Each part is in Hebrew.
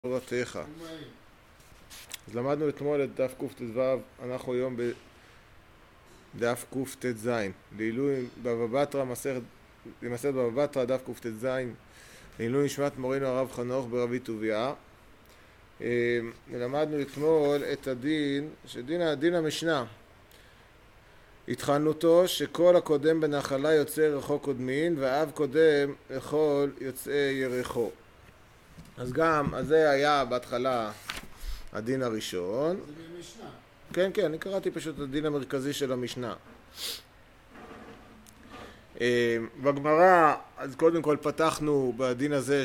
תורתך. אז למדנו אתמול את דף קט"ו, אנחנו היום בדף קט"ז, לעילוי בבא בתרא, מסכת בבא בתרא, דף קט"ז, לעילוי נשמת מורנו הרב חנוך ברבי טוביה. למדנו אתמול את הדין, דין המשנה. התחלנו אותו שכל הקודם בנחלה יוצא ירחו קודמין, והאב קודם לכל יוצא ירחו. אז זה היה בהתחלה הדין הראשון. זה במשנה. כן, אני קראתי פשוט את הדין המרכזי של המשנה. בגמרא, אז קודם כל פתחנו בדין הזה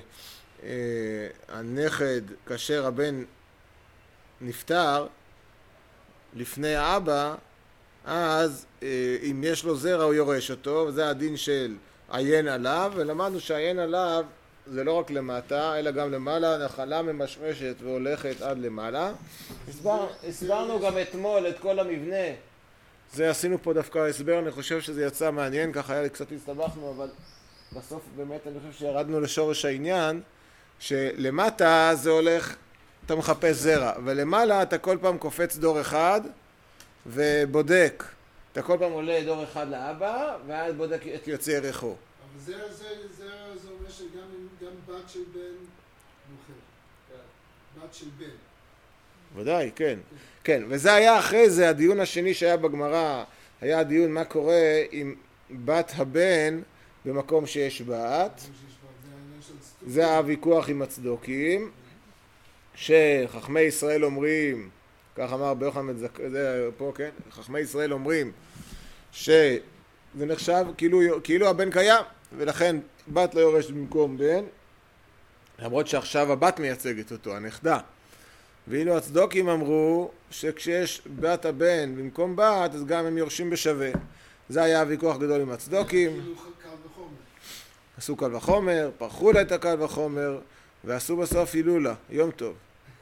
שהנכד, כאשר הבן נפטר לפני האבא, אז אם יש לו זרע הוא יורש אותו, וזה הדין של עיין עליו, ולמדנו שעיין עליו זה לא רק למטה, אלא גם למעלה, נחלה ממשמשת והולכת עד למעלה. הסברנו גם אתמול את כל המבנה. זה עשינו פה דווקא הסבר, אני חושב שזה יצא מעניין, ככה היה לי קצת הסתבכנו, אבל בסוף באמת אני חושב שירדנו לשורש העניין, שלמטה זה הולך, אתה מחפש זרע, ולמעלה אתה כל פעם קופץ דור אחד ובודק. אתה כל פעם עולה דור אחד לאבא, ואז בודק את יוצא ירחו. אבל זה אומר שגם בת של בן מוכר. בת של בן. ודאי, כן. וזה היה אחרי זה, הדיון השני שהיה בגמרא, היה הדיון מה קורה עם בת הבן במקום שיש בת. זה הוויכוח עם הצדוקים, שחכמי ישראל אומרים, כך אמר ביוחנן זה פה, כן? חכמי ישראל אומרים שזה נחשב כאילו הבן קיים, ולכן בת לא יורשת במקום בן, למרות שעכשיו הבת מייצגת אותו, הנכדה. ואילו הצדוקים אמרו שכשיש בת הבן במקום בת, אז גם הם יורשים בשווה. זה היה הוויכוח גדול עם הצדוקים. עשו קל וחומר, פרחו לה את הקל וחומר, ועשו בסוף הילולה, יום טוב.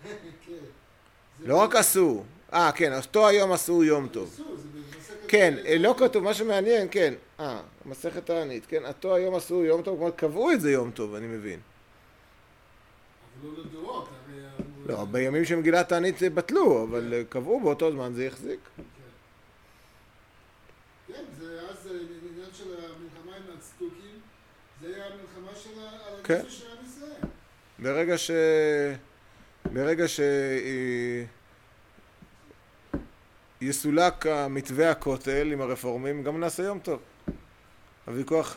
לא רק עשו, כן, אותו היום עשו יום טוב. כן, לא כתוב, מה שמעניין, כן. מסכת תענית, כן, אותו היום עשו יום טוב, כלומר קבעו את זה יום טוב, אני מבין. אבל לא לדורות, לא, בימים שמגילת תענית זה בטלו, אבל קבעו באותו זמן זה יחזיק. כן, זה אז העניין של המלחמה עם הצדוקים, זה היה המלחמה של הנפש של עם ישראל. ברגע יסולק מתווה הכותל עם הרפורמים, גם נעשה יום טוב. הוויכוח...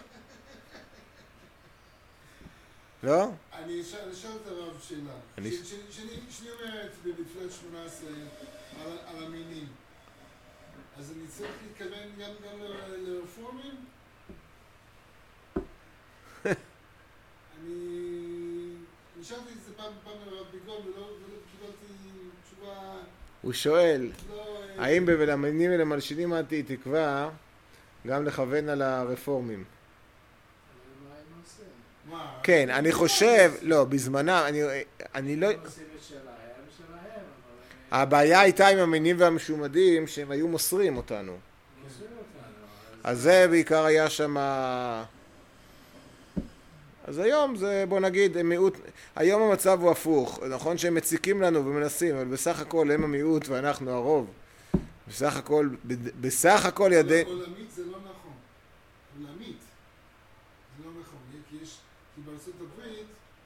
לא? אני אשאל את הרב שאלה. שאני אומרת בתפילת 18 על המינים. אז אני צריך להתכוון גם לרפורמים? אני שאלתי את זה פעם לרב ביגון ולא קיבלתי תשובה... הוא שואל, האם בלמינים ולמלשינים עתי תקווה גם לכוון על הרפורמים? כן, אני חושב, לא, בזמנה, אני לא... הבעיה הייתה עם המינים והמשומדים שהם היו מוסרים אותנו. אז זה בעיקר היה שם... אז היום זה, בוא נגיד, מיעוט... היום המצב הוא הפוך. נכון שהם מציקים לנו ומנסים, אבל בסך הכל הם המיעוט ואנחנו הרוב. בסך הכל ידי... עולמית זה לא נכון. עולמית זה לא נכון. כי בארצות הברית,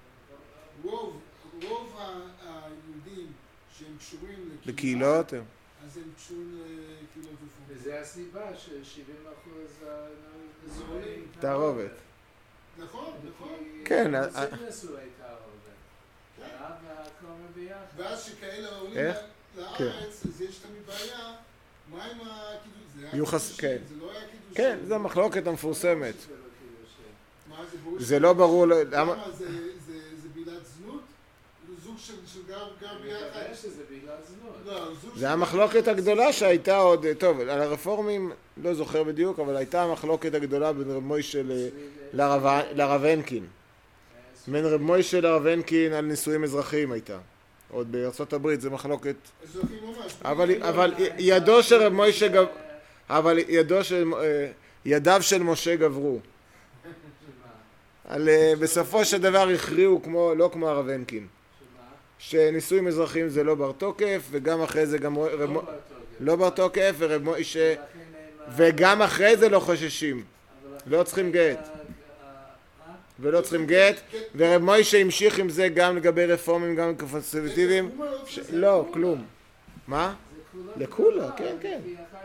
רוב היהודים שהם קשורים לקהילות, אז הם קשורים לקהילות רפורמיות. וזה הסיבה ש70% אזורים תערובת. נכון. כן. עושים נשואי תערובת. ואז שכאלה עולים לארץ, אז יש תמיד בעיה, מה עם הקידוש? זה לא היה קידוש. כן, זו המחלוקת המפורסמת. מה זה ברור? זה לא ברור... למה? זה בגלל זנות? זוג של גר ביחד? שזה בגלל זנות. לא, זה המחלוקת הגדולה שהייתה עוד... טוב, על הרפורמים לא זוכר בדיוק, אבל הייתה המחלוקת הגדולה בין רב מוישה לרב הנקין. בין רב מוישה לרב הנקין על נישואים אזרחיים הייתה. עוד בארצות הברית זה מחלוקת... אזרחים ממש. אבל ידו של רב מוישה... אבל ידיו של משה גברו. בסופו של דבר הכריעו לא כמו הרב הנקין. שנישואים אזרחיים זה לא בר תוקף, וגם אחרי זה גם לא בר תוקף, ורב מוישה, וגם אחרי זה לא חוששים, לא צריכים גט. ולא צריכים גט, ורב מוישה המשיך עם זה גם לגבי רפורמים, גם קונסרבטיביים. לא, כלום. מה? לכולה, כן, כן.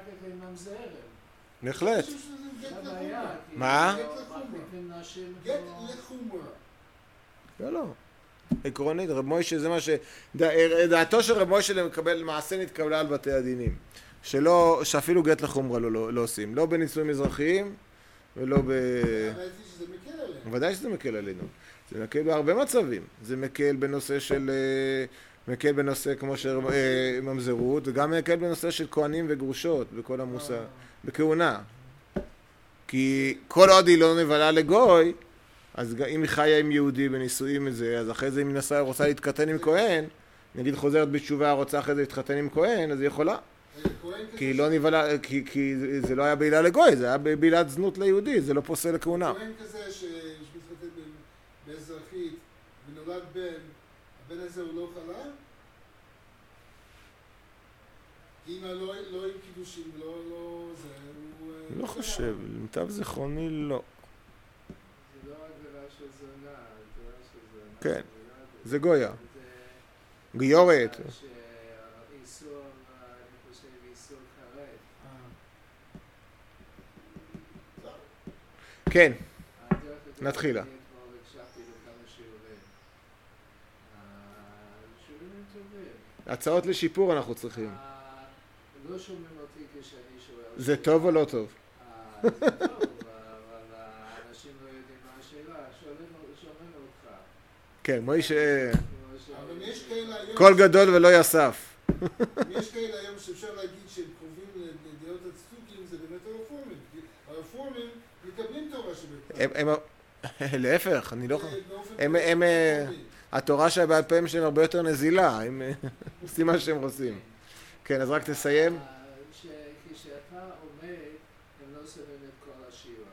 בהחלט. מה? גט לחומרה. לא, לא. עקרונית, רב מוישה זה מה ש... דעתו של רב מוישה למעשה נתקבלה על בתי הדינים. שאפילו גט לחומרה לא עושים. לא בנישואים אזרחיים ולא ב... ודאי שזה מקל עלינו. זה מקל בהרבה מצבים. זה מקל בנושא של... מקל בנושא כמו ממזרות, וגם מקל בנושא של כהנים וגרושות, בכל המושג, בכהונה. כי כל עוד היא לא נבלה לגוי, אז אם היא חיה עם יהודי בנישואים מזה, אז אחרי זה אם היא רוצה להתחתן עם כהן, נגיד חוזרת בתשובה, רוצה אחרי זה להתחתן עם כהן, אז היא יכולה. כי היא לא נבלה, כי זה לא היה בעילה לגוי, זה היה בעילת זנות ליהודי, זה לא פוסל לכהונה. כהן כזה שמתחתן באזרחית ונולד בן, הבן הזה הוא לא חלה? אמא לא עם קידושים, לא זה, הוא... לא חושב, למיטב זיכרוני לא. זה לא הגדרה של זונה, הגדרה של זונה. כן, זה גויה. גיורת. איסור, אני חושב, איסור חרד. כן, נתחילה. הצעות לשיפור אנחנו צריכים. לא שומעים אותי כשאני שואל. זה טוב או לא טוב? זה טוב, אבל האנשים לא יודעים מה השאלה. שומעים אותך. כן, מוישה... אבל יש כאלה היום... קול גדול ולא יסף. יש כאלה היום שאפשר להגיד שהם קרובים לדעות הצדוקים, זה באמת הרפורמים. הרפורמים מקבלים תורה שבכלל. להפך, אני לא... התורה שבעל פעמים שלהם הרבה יותר נזילה, הם עושים מה שהם רוצים. כן, אז רק תסיים. כשאתה עומד, הם לא שמים את כל השיעור.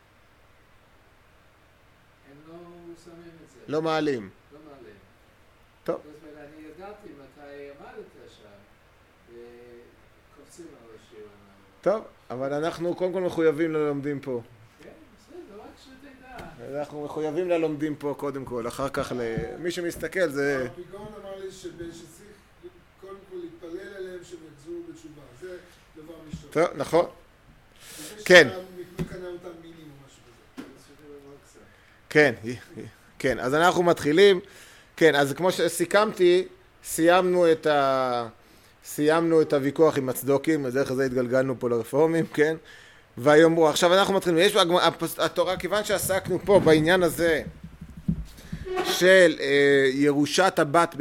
הם לא שמים את זה. לא מעלים. לא מעלים. טוב. אני ידעתי מתי עמדת שם, וקופצים על השיעור. טוב, אבל אנחנו קודם כל מחויבים ללומדים פה. כן, בסדר, רק שתדע. אנחנו מחויבים ללומדים פה קודם כל, אחר כך למי שמסתכל זה... הפיגון אמר לי שצריך קודם כל להתפלל עליהם שהם יחזרו בתשובה, זה דבר ראשון. טוב, נכון. כן. מקנה אותם מינים או משהו כזה. כן, כן, אז אנחנו מתחילים. כן, אז כמו שסיכמתי, סיימנו את הוויכוח עם הצדוקים, אז דרך זה התגלגלנו פה לרפורמים, כן? ויאמרו, עכשיו אנחנו מתחילים, יש התורה, כיוון שעסקנו פה בעניין הזה של ירושת הבת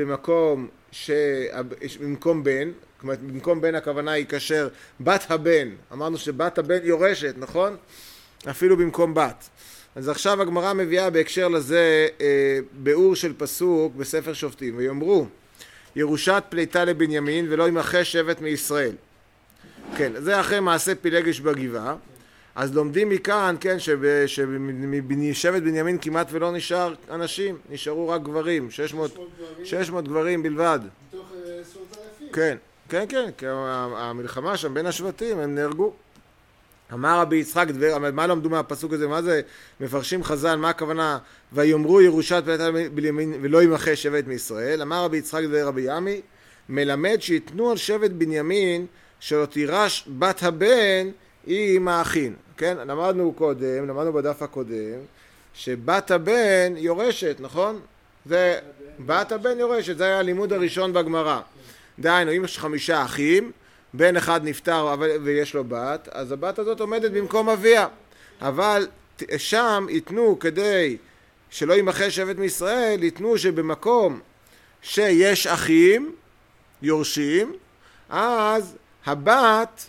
במקום בן, כלומר במקום בן הכוונה היא כאשר בת הבן, אמרנו שבת הבן יורשת, נכון? אפילו במקום בת. אז עכשיו הגמרא מביאה בהקשר לזה ביאור של פסוק בספר שופטים, ויאמרו ירושת פליטה לבנימין ולא ימחה שבט מישראל. כן, זה אחרי מעשה פילגש בגבעה. אז לומדים מכאן, כן, שבשבט בנימין כמעט ולא נשאר אנשים, נשארו רק גברים, 600 גברים בלבד. מתוך 10,000. כן, כן, כן, כי המלחמה שם בין השבטים, הם נהרגו. אמר רבי יצחק דבר, מה למדו מהפסוק הזה, מה זה? מפרשים חז"ל, מה הכוונה? ויאמרו ירושת פליטה לבנימין ולא ימחה שבט מישראל. אמר רבי יצחק דבר רבי ימי, מלמד שיתנו על שבט בנימין שלא תירש בת הבן היא עם האחין. כן, למדנו בדף הקודם, שבת הבן יורשת, נכון? זה, בת הבן יורשת, זה היה הלימוד הראשון בגמרא. דהיינו, אם יש 5 אחים, בן אחד נפטר ויש לו בת, אז הבת הזאת עומדת במקום אביה. אבל שם ייתנו, כדי שלא ימחה שבט מישראל, ייתנו שבמקום שיש אחים, יורשים, אז הבת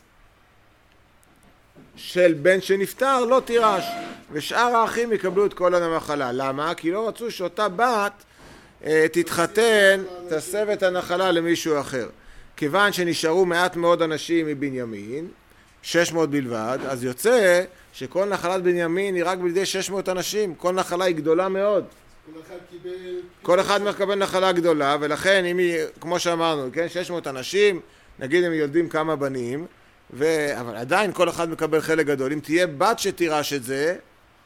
של בן שנפטר לא תירש, ושאר האחים יקבלו את כל המחלה. למה? כי לא רצו שאותה בת תתחתן, תסב את הנחלה למישהו אחר. כיוון שנשארו מעט מאוד אנשים מבנימין, 600 בלבד, אז יוצא שכל נחלת בנימין היא רק בידי 600 אנשים, כל נחלה היא גדולה מאוד. כל אחד קיבל... כל אחד מקבל נחלה גדולה, ולכן אם היא, כמו שאמרנו, כן, 600 אנשים, נגיד הם יולדים כמה בנים, אבל עדיין כל אחד מקבל חלק גדול. אם תהיה בת שתירש את זה,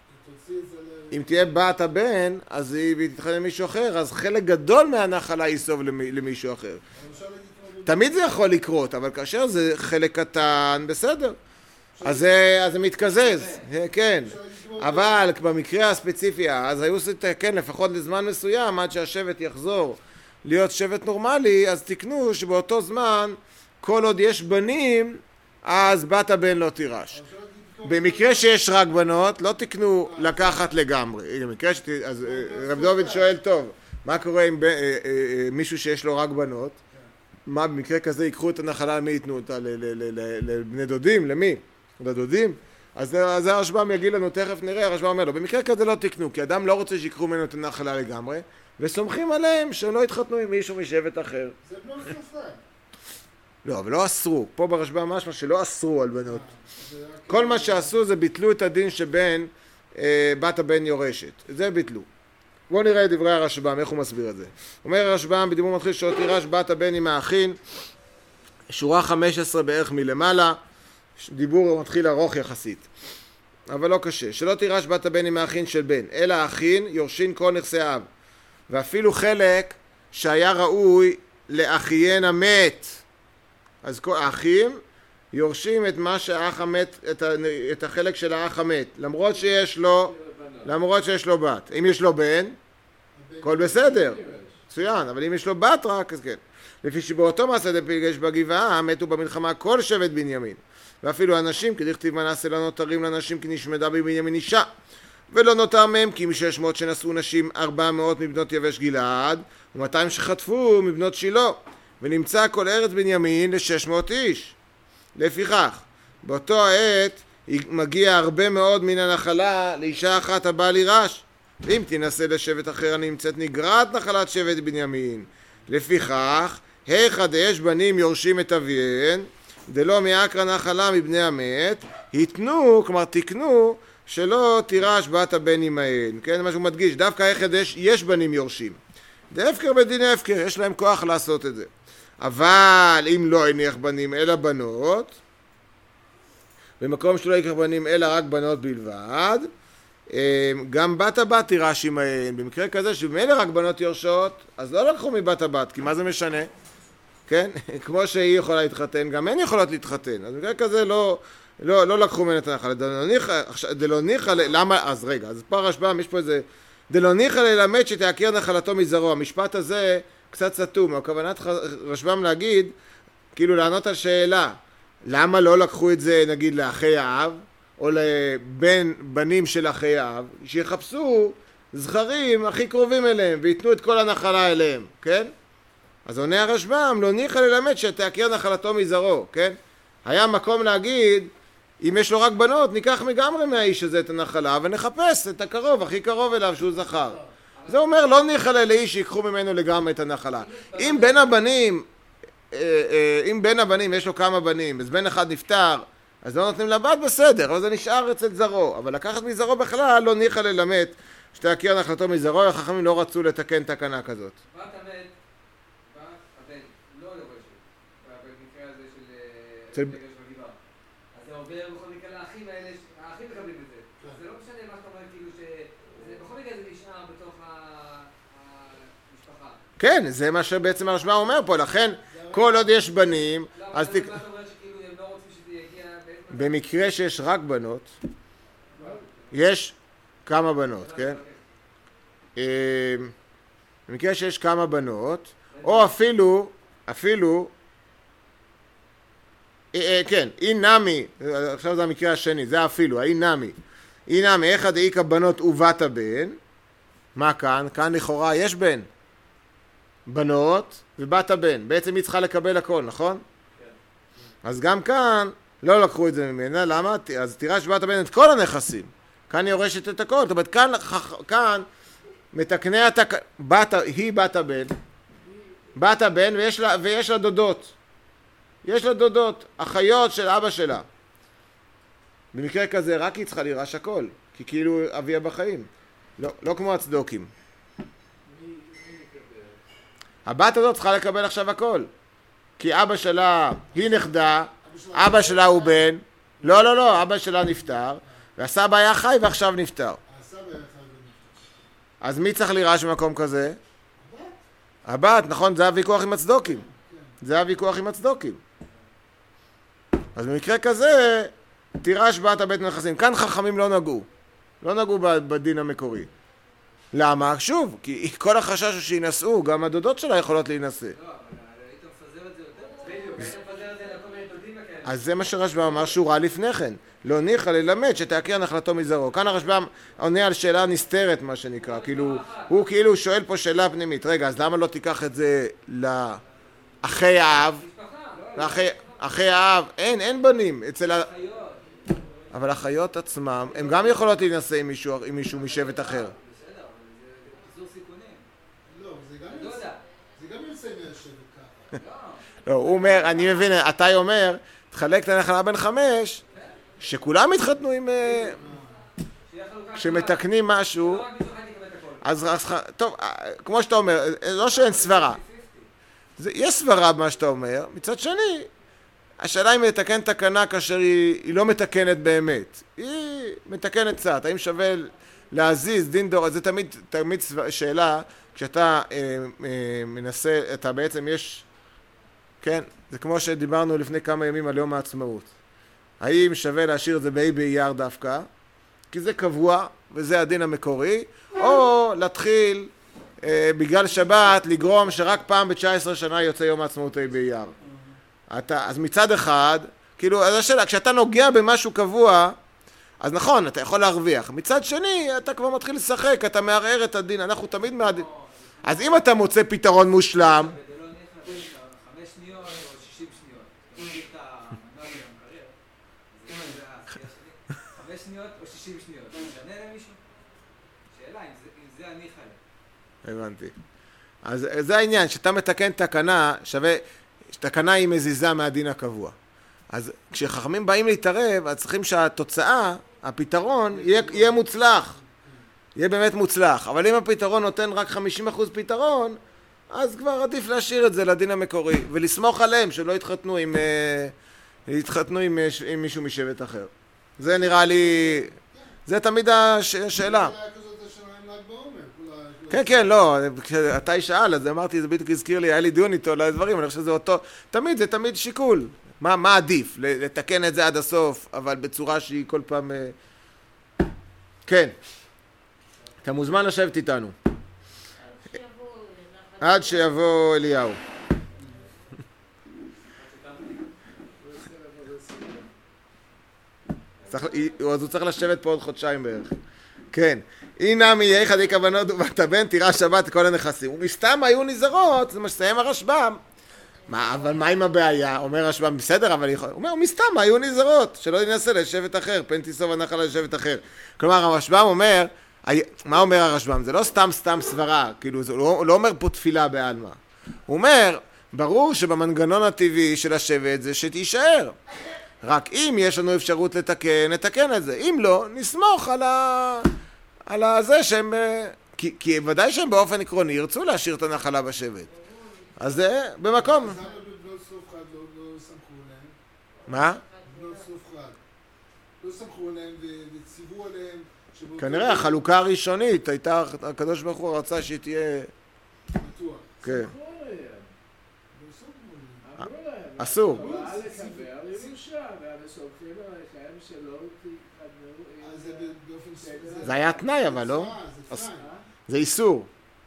אם תהיה בת הבן, אז היא תתחתן למישהו אחר, אז חלק גדול מהנחלה ייסוב למישהו אחר. תמיד זה יכול לקרות, אבל כאשר זה חלק קטן, בסדר. אז זה מתקזז, כן. אבל במקרה הספציפי, אז היו עושים, כן, לפחות לזמן מסוים, עד שהשבט יחזור להיות שבט נורמלי, אז תקנו שבאותו זמן, כל עוד יש בנים, אז בת הבן לא תירש. במקרה שיש רק בנות, לא תקנו לקחת לגמרי. אז רב דוד שואל, טוב, מה קורה עם מישהו שיש לו רק בנות? מה, במקרה כזה ייקחו את הנחלה, למי ייתנו אותה? לבני דודים? למי? לדודים? אז הרשב"ם יגיד לנו, תכף נראה, הרשב"ם אומר לו, במקרה כזה לא תקנו, כי אדם לא רוצה שיקחו ממנו את הנחלה לגמרי, וסומכים עליהם שהם לא יתחתנו עם מישהו משבט אחר. זה בנות סופן. לא, אבל לא אסרו. פה ברשב"ם משמע שלא אסרו על בנות. כל מה שעשו זה ביטלו את הדין שבין בת הבן יורשת. זה ביטלו. בואו נראה את דברי הרשב"ם, איך הוא מסביר את זה. אומר הרשב"ם, בדיבור מתחיל שלא תירש בת הבן עם האחין, שורה 15 בערך מלמעלה, דיבור מתחיל ארוך יחסית, אבל לא קשה. שלא תירש בת הבן עם האחין של בן, אלא האחין יורשין כל נכסי אב, ואפילו חלק שהיה ראוי לאחיין המת. אז האחים יורשים את מה שהאח המת, את החלק של האח המת, למרות שיש לו בת. אם יש לו בן, הכל בסדר, מצוין, אבל אם יש לו בת רק, אז כן. לפי שבאותו מעשה דפילגש בגבעה, מתו במלחמה כל שבט בנימין. ואפילו הנשים, כדכתיב מנעשה לא נותרים לנשים כי נשמדה בבנימין אישה. ולא נותר מהם כי מ-600 שנשאו נשים 400 מבנות יבש גלעד, ו200 שחטפו מבנות שילה. ונמצא כל ארץ בנימין ל-600 איש. לפיכך, באותו העת מגיע הרבה מאוד מן הנחלה לאישה אחת הבאה לירש. אם תנסה לשבט אחר הנמצאת נגרעת נחלת שבט בנימין. לפיכך, היכא דאש בנים יורשים את אביהן, דלא מעקרא נחלה מבני המת, התנו, כלומר תקנו, שלא תירש בת הבן עמהן. כן, מה שהוא מדגיש, דווקא היכא דאש יש בנים יורשים. דהפקר בדיני הפקר, יש להם כוח לעשות את זה. אבל אם לא הניח בנים אלא בנות, במקום שלא יקח בנים אלא רק בנות בלבד, גם בת הבת תירש עמהן. במקרה כזה שבמילא רק בנות יורשות, אז לא לקחו מבת הבת, כי מה זה משנה? כן? כמו שהיא יכולה להתחתן, גם הן יכולות להתחתן. אז במקרה כזה לא לקחו ממנה את הנחלה. דלא ניחא, למה? אז רגע, אז פה הרשב"ם יש פה איזה, דלא ניחא ללמד שתעקר נחלתו מזרעו. המשפט הזה קצת סתום, הכוונת רשב"ם להגיד, כאילו לענות על שאלה, למה לא לקחו את זה נגיד לאחי האב, או לבנים של אחי האב, שיחפשו זכרים הכי קרובים אליהם, ויתנו את כל הנחלה אליהם, כן? אז עונה הרשב"ם, לא ניחא ללמד שתעקר נחלתו מזרעו, כן? היה מקום להגיד, אם יש לו רק בנות, ניקח מגמרי מהאיש הזה את הנחלה, ונחפש את הקרוב, הכי קרוב אליו שהוא זכר. זה אומר, לא ניחא לאיש שיקחו ממנו לגמרי את הנחלה. אם בין הבנים יש לו כמה בנים, אז בן אחד נפטר, אז לא נותנים לבת בסדר, אבל זה נשאר אצל זרעו. אבל לקחת מזרעו בכלל, לא ניחא ללמד שתעקר נחלתו מזרעו, החכמים לא רצו לתקן תקנה כזאת. בת הבן לא יורשת, במקרה הזה של פגש בגבעה. אז זה עובר בכל מקרה לאחים האלה, האחים מקבלים את זה. אז זה לא משנה מה שאתה אומר, כאילו שבכל מקרה זה נשאר בתוך המשפחה. כן, זה מה שבעצם הרשב"ם אומר פה, לכן כל עוד יש בנים, אז מה אתה אומר שכאילו הם לא רוצים שזה יגיע במקרה שיש רק בנות, יש כמה בנות, כן? במקרה שיש כמה בנות, או אפילו, כן, אי נמי, עכשיו זה המקרה השני, זה אפילו, אי נמי, אחד איקה בנות ובת הבן, מה כאן? כאן לכאורה יש בן, בנות ובת הבן, בעצם היא צריכה לקבל הכל, נכון? אז גם כאן לא לקחו את זה ממנה, למה? אז תירש בת הבן את כל הנכסים, כאן היא יורשת את הכל, זאת אומרת, כאן מתקני היא בת הבן ויש לה דודות. יש לה דודות, אחיות של אבא שלה. במקרה כזה רק היא צריכה לירש הכל, כי כאילו אביה בחיים. לא כמו הצדוקים. הבת הזאת צריכה לקבל עכשיו הכל. כי אבא שלה, היא נכדה, אבא שלה הוא בן, לא, אבא שלה נפטר, והסבא היה חי ועכשיו נפטר. אז מי צריך לירש במקום כזה? הבת, נכון, זה הוויכוח עם הצדוקים. זה הוויכוח עם הצדוקים. אז במקרה כזה, תירש בת הבית נכסים. כאן חכמים לא נגעו בדין המקורי. למה? שוב, כי כל החשש הוא שינסעו, גם הדודות שלה יכולות להינשא. לא, אבל היית מפזר את זה יותר. בדיוק, היית מפזר את זה לכל מיני דודים וכאלה. אז זה מה שרשב"ם אמר שהוא רע לפני כן. לא ניחא ללמד שתעקר נחלתו מזרעו. כאן הרשב"ם עונה על שאלה נסתרת, מה שנקרא. הוא כאילו שואל פה שאלה פנימית. רגע, אז למה לא תיקח את זה לאחי האב? אחי האב, אין בנים. אבל החיות עצמם, הם גם יכולות להינשא עם מישהו משבט אחר. בסדר, אבל זה פיזור סיכונים. לא, זה גם יוצא מהשבט ככה. לא, הוא אומר, אני מבין, אתה אומר, תחלק את הנחלה בין 5, שכולם התחתנו עם... שמתקנים משהו, אז טוב, כמו שאתה אומר, לא שאין סברה. יש סברה במה שאתה אומר, מצד שני, השאלה אם לתקן תקנה כאשר היא לא מתקנת באמת. היא מתקנת קצת, האם שווה להזיז דין דור, זה תמיד שאלה, כשאתה מנסה, אתה בעצם יש, כן, זה כמו שדיברנו לפני כמה ימים על יום העצמאות. האם שווה להשאיר את זה באי באייר דווקא, כי זה קבוע, וזה הדין המקורי, או להתחיל בגלל שבת לגרום שרק פעם ב-19 שנה יוצא יום העצמאות אי באייר. אז מצד אחד, כאילו, אז השאלה, כשאתה נוגע במשהו קבוע, אז נכון, אתה יכול להרוויח. מצד שני, אתה כבר מתחיל לשחק, אתה מערער את הדין, אנחנו תמיד מהדין. אז אם אתה מוצא פתרון מושלם... זה לא נלך 5 שניות או 60 שניות. אני אגיד את המנהל המקרר. זה העשייה שלי. 5 שניות או 60 שניות. משנה למישהו? שאלה, אם זה אני חלק. הבנתי. אז זה העניין, שאתה מתקן תקנה, שווה... תקנה היא מזיזה מהדין הקבוע. אז כשחכמים באים להתערב, אז צריכים שהתוצאה, הפתרון, יהיה מוצלח. יהיה באמת מוצלח. אבל אם הפתרון נותן רק 50% פתרון, אז כבר עדיף להשאיר את זה לדין המקורי, ולסמוך עליהם שלא יתחתנו עם מישהו משבט אחר. זה נראה לי... זה תמיד השאלה. כן, לא, כשאתה שאל, אז אמרתי, זה בדיוק הזכיר לי, היה לי דיון איתו לדברים, אני חושב שזה אותו, זה תמיד שיקול. מה עדיף? לתקן את זה עד הסוף, אבל בצורה שהיא כל פעם... כן. אתה מוזמן לשבת איתנו. עד שיבוא אליהו. אז הוא צריך לשבת פה עוד חודשיים בערך. כן. הנה מי יהיה חדי כוונות ובת הבן תירש שבת כל הנכסים. ומסתם היו נזרות, זה מסיים הרשב"ם. אבל מה עם הבעיה? אומר הרשב"ם, בסדר, אבל הוא אומר, מסתם היו נזרות, שלא ינסה לשבט אחר, פן תיסוב הנחלה לשבט אחר. כלומר, הרשב"ם אומר, מה אומר הרשב"ם? זה לא סתם סברה, כאילו, הוא לא אומר פה תפילה בעלמא. הוא אומר, ברור שבמנגנון הטבעי של השבט זה שתישאר. רק אם יש לנו אפשרות נתקן את זה. אם לא, נסמוך על זה שהם... כי ודאי שהם באופן עקרוני ירצו להשאיר את הנחלה בשבט. אז זה במקום. אז למה בבנות סופחד לא סמכו עליהם? מה? בנות סופחד. לא סמכו עליהם וציוו עליהם... כנראה החלוקה הראשונית הייתה, הקדוש ברוך הוא רצה שהיא תהיה... בטוח. כן. אסור. זה היה תנאי, אבל לא? זה איסור.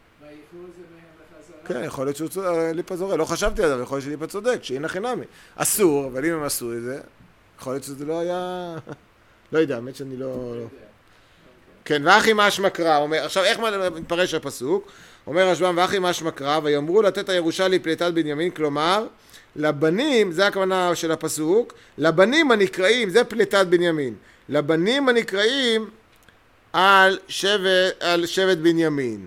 כן, יכול להיות שהוא ליפה זורק. לא חשבתי על זה, אבל יכול להיות שליפה צודק, שהנה חינמי. אסור, אבל אם הם עשו את זה, יכול להיות שזה לא היה... לא יודע, האמת שאני לא... כן, ואחי משמע קרא, עכשיו איך מתפרש הפסוק? אומר הרשב"ם, ואחי משמע קרא, ויאמרו לתת הירושה לפליטת בנימין, כלומר, לבנים, זה הכוונה של הפסוק, לבנים הנקראים, זה פליטת בנימין, לבנים הנקראים על שבט בנימין.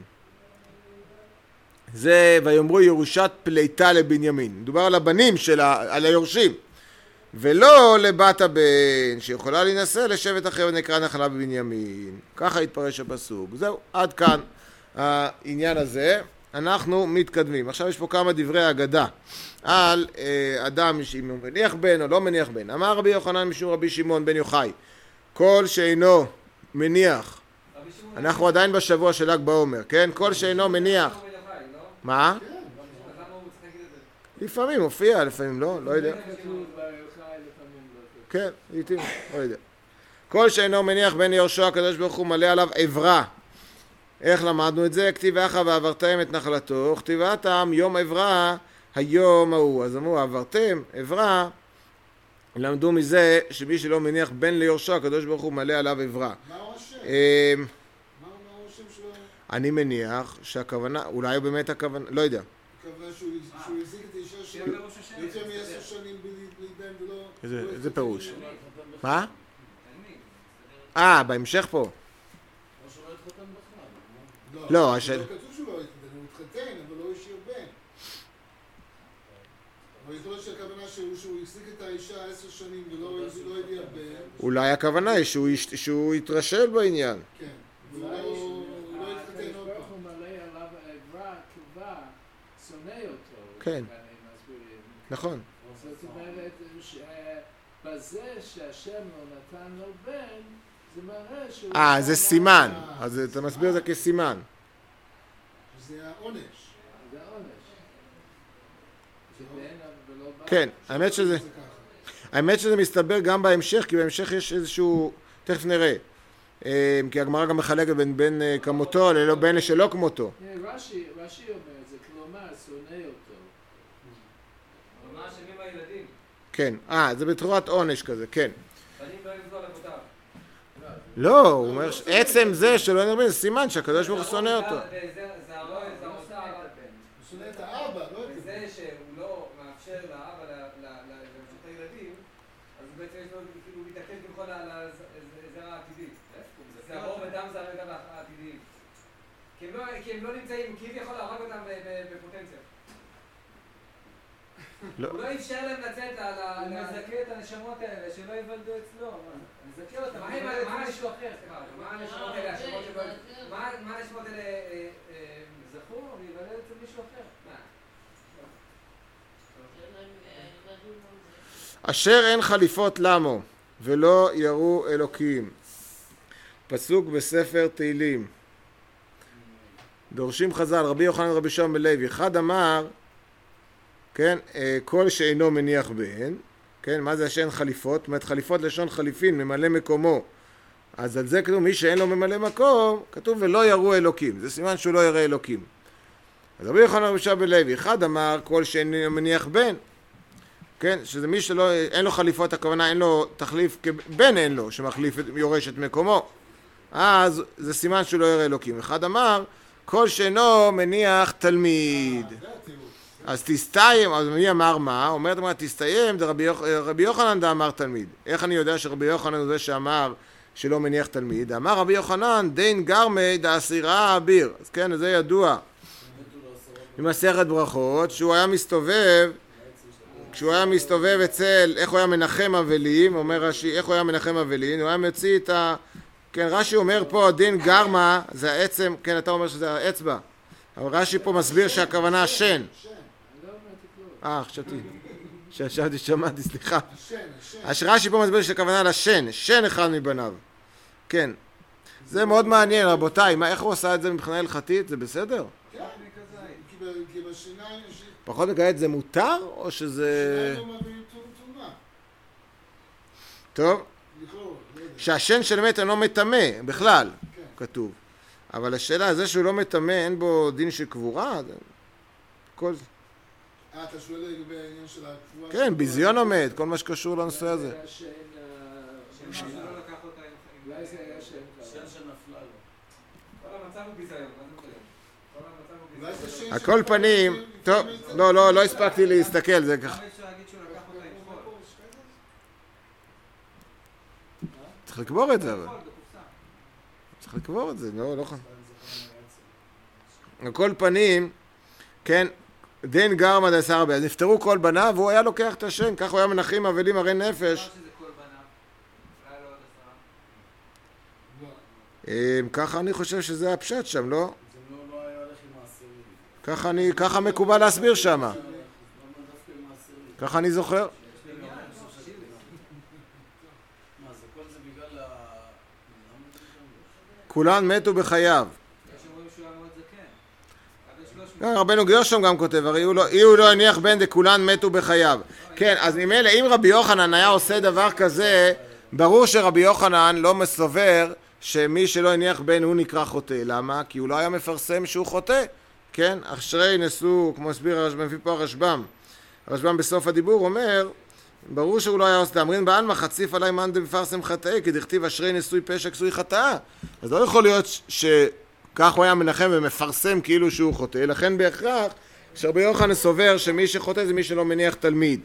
זה, ויאמרו ירושת פליטה לבנימין. מדובר על הבנים על היורשים. ולא לבת הבן, שיכולה להינשא לשבט אחר ונקרא נחלה בבנימין. ככה התפרש הפסוק. זהו, עד כאן העניין הזה. אנחנו מתקדמים. עכשיו יש פה כמה דברי אגדה על אדם אם הוא מניח בן או לא מניח בן. אמר רבי יוחנן משום רבי שמעון בן יוחאי, כל שאינו מניח, אנחנו עדיין בשבוע של ל"ג בעומר, כן? כל שאינו מניח. מה? לפעמים מופיע, לפעמים לא, לא יודע. כן, לעתים, לא יודע. כל שאינו מניח בן יהושע הקדוש ברוך הוא מלא עליו עברה. איך למדנו את זה? כתיב אחא ועברתם את נחלתו, כתיבתם יום עברה היום ההוא. אז אמרו עברתם עברה, למדו מזה שמי שלא מניח בן ליהושע הקדוש ברוך הוא מלא עליו עברה. מה הוא השם? מה הוא השם שלו? אני מניח שהכוונה, אולי באמת הכוונה, לא יודע. הכוונה שהוא החזיק את האישה שלו יותר מ10 שנים בלי בן ולא... איזה פירוש? מה? בהמשך פה. לא, השאלה... לא כתוב שהוא לא התחתן, הוא התחתן, אבל לא השאיר בן. אבל יכול להיות שהכוונה שהוא החזיק את האישה 10 שנים ולא הביאה בן. אולי הכוונה היא שהוא יתרשל בעניין. כן, והוא לא התחתן עוד פעם. הוא מלא עליו עברה, טובה, שונא אותו. כן. נכון. זאת אומרת, בזה שהשם לא נתן לו בן, זה מראה שהוא... זה סימן. אז אתה מסביר את זה כסימן. זה העונש. זה העונש. כן, האמת שזה מסתבר גם בהמשך, כי בהמשך יש איזשהו, תכף נראה. כי הגמרא גם מחלקת בין כמותו ללא בין שלא כמותו. רש"י אומר את זה, כלומר, שונא אותו. אבל מה אשמים הילדים? כן, זה בתורת עונש כזה, כן. בנים לא יבזו על אבותיו. לא, הוא אומר, עצם זה שלא נראה, זה סימן שהקדוש ברוך הוא שונא אותו. זה המוצא. הוא שונא את האבא, לא את זה. וזה שהוא לא מאפשר לאבא להמשיך את הילדים, אז הוא בעצם יש לו, כאילו, הוא מתעכב כביכול על הזרע העתידי. זה הרוב ודם זה הרגע העתידיים. כי הם לא נמצאים, כביכול להרג אותם בפוטנציה. הוא לא אפשר להם לצאת על... הוא מזכה את הנשמות האלה, שלא יוולדו אצלו. מזכה אותם, מה הנשמות אחר? מה הנשמות האלה? מה הנשמות האלה זכו? ויוולד אצל מישהו אחר. אשר אין חליפות למו ולא יראו אלוקים. פסוק בספר תהילים. דורשים חז"ל, רבי יוחנן רבי שמעון בן לוי, אחד אמר, כן, כל שאינו מניח בן, כן, מה זה שאין חליפות? זאת אומרת, חליפות לשון חליפין, ממלא מקומו. אז על זה כתוב, מי שאין לו ממלא מקום, כתוב ולא יראו אלוקים. זה סימן שהוא לא יראה אלוקים. אז רבי יוחנן רבי שמעון בן לוי, אחד אמר, כל שאינו מניח בן, כן, שזה מי שלא, אין לו חליפות, הכוונה אין לו תחליף, בן אין לו, שמחליף, יורש את מקומו. אז זה סימן שהוא לא יראה אלוקים. אחד אמר, כל שאינו מניח תלמיד. אז תסתיים, אז מי אמר מה? אומרת אמרה, תסתיים, זה רבי יוחנן אמר תלמיד. איך אני יודע שרבי יוחנן הוא זה שאמר שלא מניח תלמיד? אמר רבי יוחנן, דין גרמי דאסירה האביר. אז כן, זה ידוע. במסכת ברכות, שהוא היה מסתובב אצל, איך הוא היה מנחם אבלים, אומר רש"י, איך הוא היה מנחם אבלים, הוא היה מציא את ה... כן, רש"י אומר פה, דין גרמה, זה העצם, כן, אתה אומר שזה האצבע. אבל רש"י פה מסביר שהכוונה השן. חשבתי, שמעתי, סליחה. רש"י פה מסביר שהכוונה לשן, שן אחד מבניו. כן. זה מאוד מעניין, רבותיי, איך הוא עשה את זה מבחינה הלכתית? זה בסדר? כן, כי בשיניים... פחות מכעת זה מותר, או שזה... בשיניים לא מביאים תרומה. טוב. שהשן של מת אינו מטמא, בכלל, כתוב. אבל השאלה, זה שהוא לא מטמא, אין בו דין של קבורה? כל זה. אתה שואל לגבי העניין של הקבורה? כן, ביזיון עומד, כל מה שקשור לנושא הזה. שלא לקח אותה עם החיים. אולי זה היה שם שנפלה לו. כל המצב הוא ביזיון, מה זה משנה? על כל פנים, טוב, לא הספקתי להסתכל, זה ככה. צריך לקבור את זה, אבל. צריך לקבור את זה, לא חד. על כל פנים, כן, דין גרמה דאסר הרבה, אז נפטרו כל בניו, והוא היה לוקח את השם, כך הוא היה מנחים אבלים הרי נפש. ככה אני חושב שזה הפשט שם, לא? זה לא היה הולך עם העשירים. ככה מקובל להסביר שם. ככה אני זוכר. כולן מתו בחייו. רבנו גרשום גם כותב, הרי אי הוא לא הניח בן דכולן מתו בחייו. כן, אז ממילא אם רבי יוחנן היה עושה דבר כזה, ברור שרבי יוחנן לא מסובר שמי שלא הניח בן הוא נקרא חוטא. למה? כי הוא לא היה מפרסם שהוא חוטא. כן, אשרי נשוא, כמו הסביר הרשב"ם, לפי פה הרשב"ם בסוף הדיבור אומר, ברור שהוא לא היה עושה, אמרין בעלמא חציף עלי מאן דמפרסם חטאי, כי דכתיב אשרי נשוי פשע כסוי חטאה. אז לא יכול להיות שכך הוא היה מנחם ומפרסם כאילו שהוא חוטא, לכן בהכרח שרבי יוחנן סובר שמי שחוטא זה מי שלא מניח תלמיד.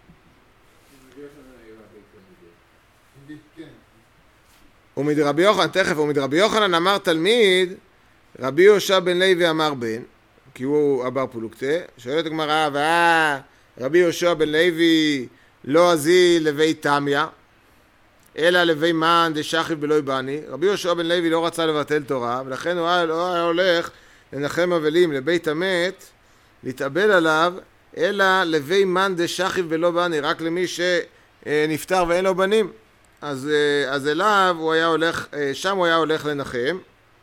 ומדרבי יוחנן אמר תלמיד, רבי יהושע בן לוי אמר בן, כי הוא אבר פלוגתא. שואלת הגמרא, רבי יהושע בן לוי לא עזי לוי תמיה, אלא לוי מן דשכיב בלוי בני. רבי יהושע בן לוי לא רצה לבטל תורה, ולכן הוא היה הולך לנחם אבלים לבית המת, להתאבל עליו, אלא לוי מן דשכיב בלוי בני, רק למי שנפטר ואין לו בנים. אז אליו הוא היה הולך, שם הוא היה הולך לנחם.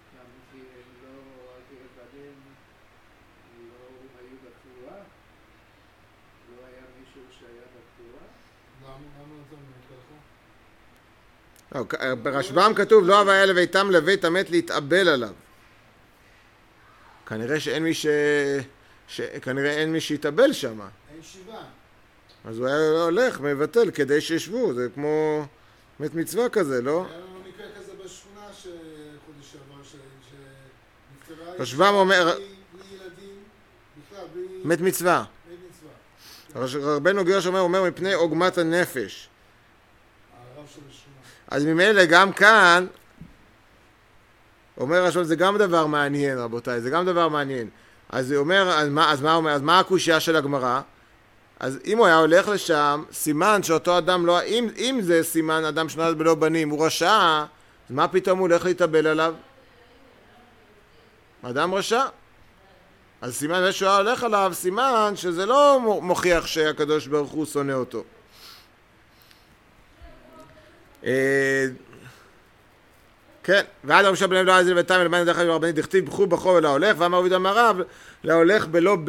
ברשב"ם כתוב לא הוויה לביתם לבית המת להתאבל עליו. כנראה שאין מי שיתאבל שם. אין שיבה. אז הוא היה הולך מבטל כדי שישבו, זה כמו מת מצווה כזה, לא? היה לנו מקרה כזה בשכונה שחודש שעבר שנפטרה. רשב"ם אומר בלי ילדים, בכלל בלי... מת מצווה. רבנו גרשום אומר מפני עוגמת הנפש. הרב של השכונה. אז ממילא גם כאן, אומר רשום, זה גם דבר מעניין רבותיי, זה גם דבר מעניין. אז הוא אומר, אז מה הקושיה של הגמרא? אז אם הוא היה הולך לשם, סימן שאותו אדם לא, אם זה סימן אדם שנולד בלא בנים, הוא רשע, אז מה פתאום הוא הולך להתאבל עליו? אדם רשע. אז סימן שהוא היה הולך עליו, סימן שזה לא מוכיח שהקדוש ברוך הוא שונא אותו. כן, ועד רבי יהושע בן לוי לא עזי לביתם אלא בן דרך הרבנית דכתיב בחור בחור ולא הולך, ואמר רבי יהודה הרב להולך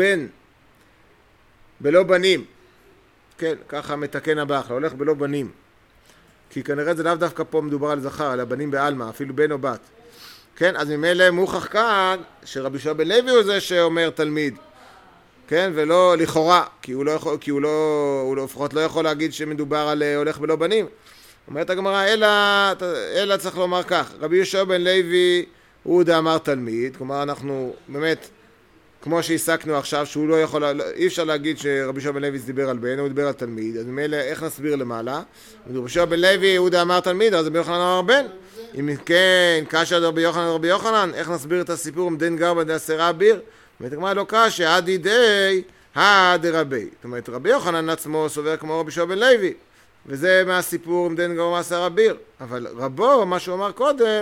בלא בנים. כן, ככה מתקן הבח, להולך בלא בנים. כי כנראה זה לאו דווקא פה מדובר על זכר, על הבנים בעלמא, אפילו בן או בת. כן, אז ממילא מוכח כאן שרבי יהושע בן לוי הוא זה שאומר תלמיד. כן, ולא לכאורה, כי הוא לפחות לא יכול להגיד שמדובר על הולך בלא בנים. אומרת הגמרא, אלא צריך לומר כך, רבי יהושע בן לוי הוא דאמר תלמיד, כלומר אנחנו באמת, כמו שהסקנו עכשיו, שהוא לא יכול, אי אפשר להגיד שרבי יהושע בן לוי דיבר על בן, הוא דיבר על תלמיד, אז ממילא איך נסביר למעלה? רבי יהושע בן לוי הוא דאמר תלמיד, אז רבי יוחנן אמר בן. אם כן, קשיא רבי יוחנן, איך נסביר את הסיפור עם דין גרבא דאסרה אביר? אומרת הגמרא לא קשיא, עדי די, דרבי. זאת אומרת, רבי יוחנן עצמו סובר כמו רבי יהושע בן לוי. וזה מהסיפור עם דין גרבא דאסרה אביר. אבל רבו, מה שהוא אמר קודם,